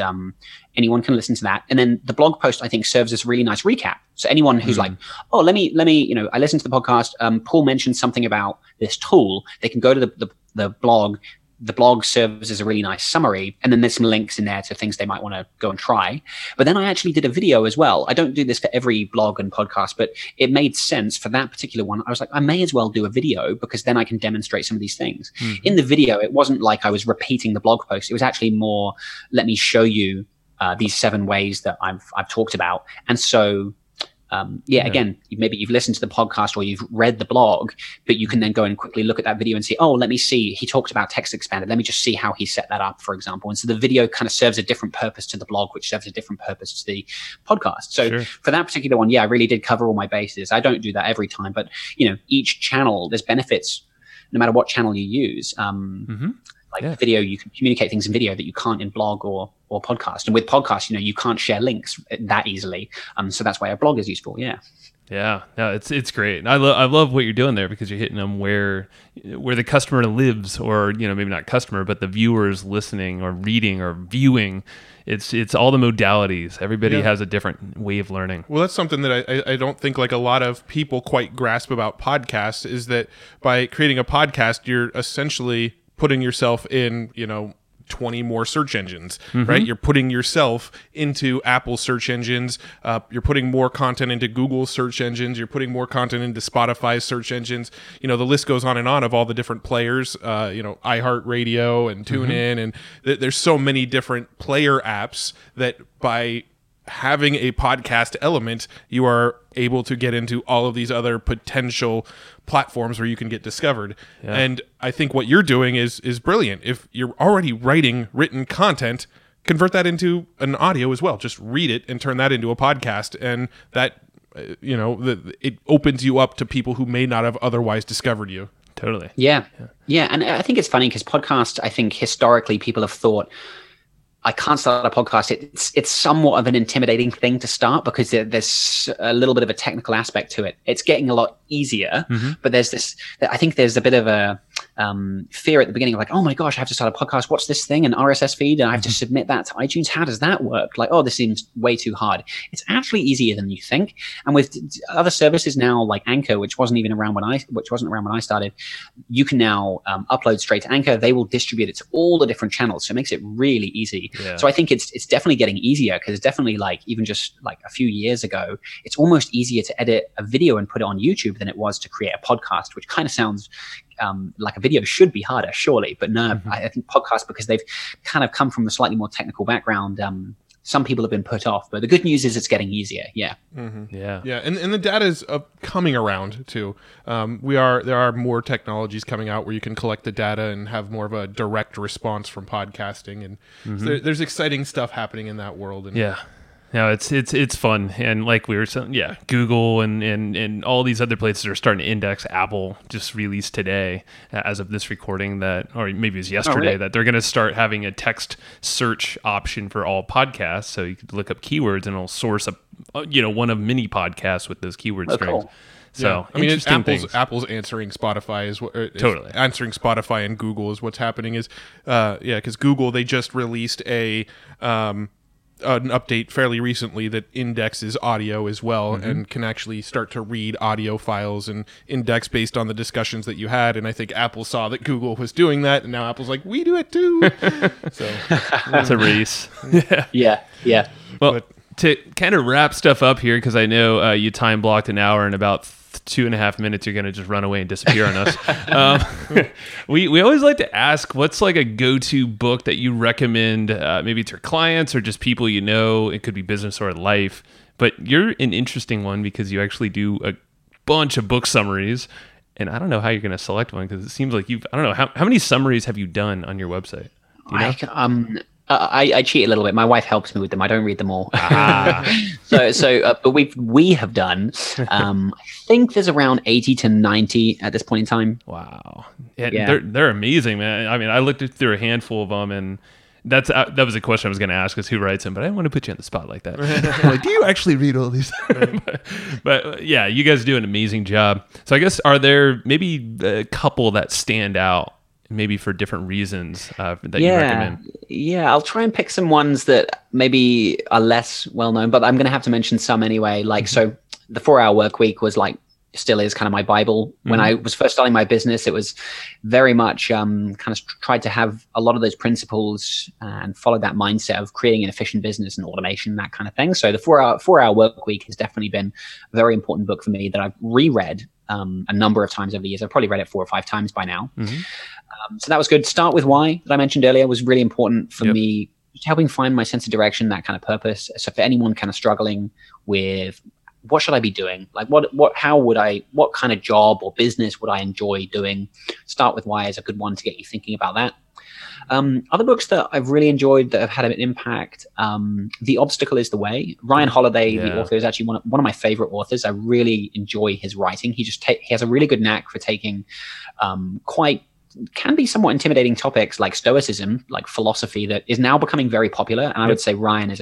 anyone can listen to that. And then the blog post, I think, serves as a really nice recap. So anyone who's like, oh, let me, I listened to the podcast, Paul mentioned something about this tool, they can go to the blog. The blog serves as a really nice summary, and then there's some links in there to things they might want to go and try. But then I actually did a video as well. I don't do this for every blog and podcast, but it made sense for that particular one. I was like, I may as well do a video because then I can demonstrate some of these things. In the video, it wasn't like I was repeating the blog post. It was actually more, let me show you these 7 ways that I've talked about. And so again, maybe you've listened to the podcast or you've read the blog, but you can then go and quickly look at that video and see, oh, let me see, he talked about text expanded. Let me just see how he set that up, for example. And so the video kind of serves a different purpose to the blog, which serves a different purpose to the podcast. So for that particular one, I really did cover all my bases. I don't do that every time, but each channel, there's benefits no matter what channel you use. Video, you can communicate things in video that you can't in blog or podcast. And with podcast, you can't share links that easily. So that's why a blog is useful. Yeah, no, it's great. I love what you're doing there, because you're hitting them where the customer lives, or maybe not customer, but the viewers listening or reading or viewing. It's all the modalities. Everybody has a different way of learning. Well, that's something that I don't think like a lot of people quite grasp about podcasts, is that by creating a podcast, you're essentially putting yourself in, 20 more search engines, right? You're putting yourself into Apple search engines. You're putting more content into Google search engines. You're putting more content into Spotify search engines. The list goes on of all the different players, iHeartRadio and TuneIn. And there's so many different player apps that by having a podcast element, you are able to get into all of these other potential platforms where you can get discovered. And I think what you're doing is brilliant. If you're already writing written content, convert that into an audio as well. Just read it and turn that into a podcast. And that, it opens you up to people who may not have otherwise discovered you. Totally. Yeah. And I think it's funny because podcasts, I think historically people have thought, I can't start a podcast. It's somewhat of an intimidating thing to start because there's a little bit of a technical aspect to it. It's getting a lot easier, but I think there's a bit of a fear at the beginning of like, oh my gosh, I have to start a podcast. What's this thing? An RSS feed, and I have to submit that to iTunes. How does that work? Like, oh, this seems way too hard. It's actually easier than you think. And with other services now, like Anchor, which wasn't around when I started, you can now upload straight to Anchor. They will distribute it to all the different channels, so it makes it really easy. So I think it's definitely getting easier, because it's definitely like even just like a few years ago, it's almost easier to edit a video and put it on YouTube than it was to create a podcast, which kind of sounds like a video should be harder, surely. But no, I think podcasts, because they've kind of come from a slightly more technical background, some people have been put off. But the good news is it's getting easier. And the data is coming around too. There are more technologies coming out where you can collect the data and have more of a direct response from podcasting, and so there's exciting stuff happening in that world. And No, it's fun, and like we were saying, Google and all these other places are starting to index. Apple just released today, as of this recording, or maybe it was yesterday, that they're going to start having a text search option for all podcasts. So you could look up keywords and it'll source one of many podcasts with those keyword strings. Cool. So I mean, Apple's answering Spotify totally answering Spotify, and Google is what's happening is because Google, they just released an update fairly recently that indexes audio as well, and can actually start to read audio files and index based on the discussions that you had. And I think Apple saw that Google was doing that, and now Apple's like, we do it too. So it's a race. Yeah. Well, to kind of wrap stuff up here, because I know you time blocked an hour, and about 2.5 minutes you're going to just run away and disappear on us. We always like to ask, what's like a go-to book that you recommend, maybe to your clients or just people you know? It could be business or life, but you're an interesting one because you actually do a bunch of book summaries, and I don't know how you're going to select one, because it seems like I don't know, how many summaries have you done on your website? Do you know? I cheat a little bit. My wife helps me with them. I don't read them all. But we have done. I think there's around 80 to 90 at this point in time. Wow, they're amazing, man. I mean, I looked through a handful of them, and that was a question I was going to ask, is who writes them, but I didn't want to put you on the spot like that. Like, do you actually read all these? but yeah, you guys do an amazing job. So I guess, are there maybe a couple that stand out, maybe for different reasons that you recommend? Yeah, I'll try and pick some ones that maybe are less well known, but I'm going to have to mention some anyway. Like, so the 4-Hour Workweek was still is kind of my Bible. When I was first starting my business, it was very much kind of tried to have a lot of those principles and follow that mindset of creating an efficient business and automation, that kind of thing. So the 4-Hour Workweek has definitely been a very important book for me that I've reread a number of times over the years. I've probably read it 4 or 5 times by now. So that was good. Start with Why, that I mentioned earlier, was really important for me, just helping find my sense of direction, that kind of purpose. So for anyone kind of struggling with what should I be doing? Like what kind of job or business would I enjoy doing? Start with Why is a good one to get you thinking about that. Other books that I've really enjoyed that have had an impact, The Obstacle is the Way. Ryan Holiday, the author, is actually one of my favorite authors. I really enjoy his writing. He has a really good knack for taking can be somewhat intimidating topics like Stoicism, like philosophy, that is now becoming very popular. And I would say Ryan is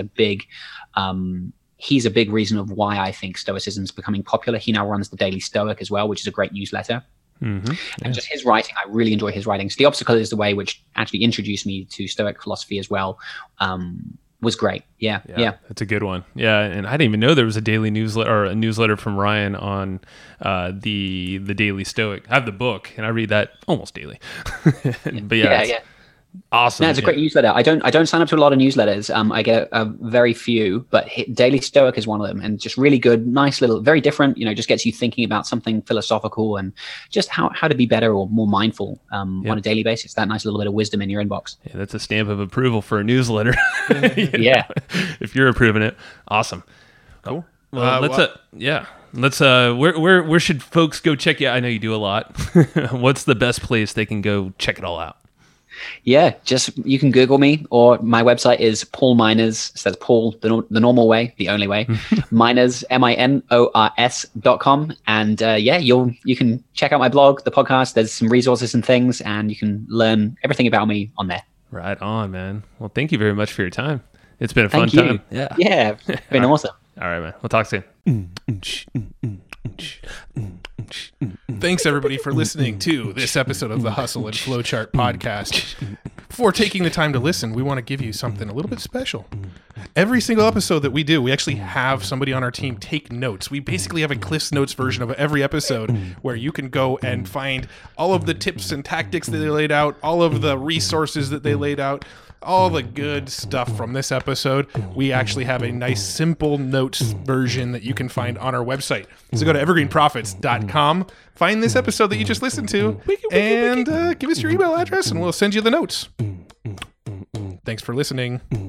he's a big reason of why I think Stoicism is becoming popular. He now runs the Daily Stoic as well, which is a great newsletter. And just his writing, I really enjoy his writings. The Obstacle is the Way, which actually introduced me to Stoic philosophy as well, was great. Yeah. That's a good one. Yeah, and I didn't even know there was a daily newsletter, or a newsletter from Ryan on the Daily Stoic. I have the book, and I read that almost daily. But yeah. Awesome. No, it's a great newsletter. I don't sign up to a lot of newsletters. I get a very few, but Daily Stoic is one of them, and just really good, nice little, very different. Just gets you thinking about something philosophical and just how to be better or more mindful on a daily basis. That nice little bit of wisdom in your inbox. Yeah, that's a stamp of approval for a newsletter. If you're approving it, awesome. Cool. Well, let's where should folks go check you out? I know you do a lot. What's the best place they can go check it all out? Yeah, just you can Google me, or my website is Paul Miners. So that's Paul the normal way, the only way. Miners, minors.com, and you can check out my blog, the podcast. There's some resources and things, and you can learn everything about me on there. Right on, man. Well, thank you very much for your time. It's been a fun time. Yeah, been awesome. All right, man. We'll talk soon. Thanks, everybody, for listening to this episode of the Hustle and Flowchart podcast. Before taking the time to listen, we want to give you something a little bit special. Every single episode that we do, we actually have somebody on our team take notes. We basically have a Cliff's Notes version of every episode where you can go and find all of the tips and tactics that they laid out, all of the resources that they laid out, all the good stuff from this episode. We actually have a nice simple notes version that you can find on our website. So go to evergreenprofits.com, find this episode that you just listened to, and give us your email address and we'll send you the notes. Thanks for listening.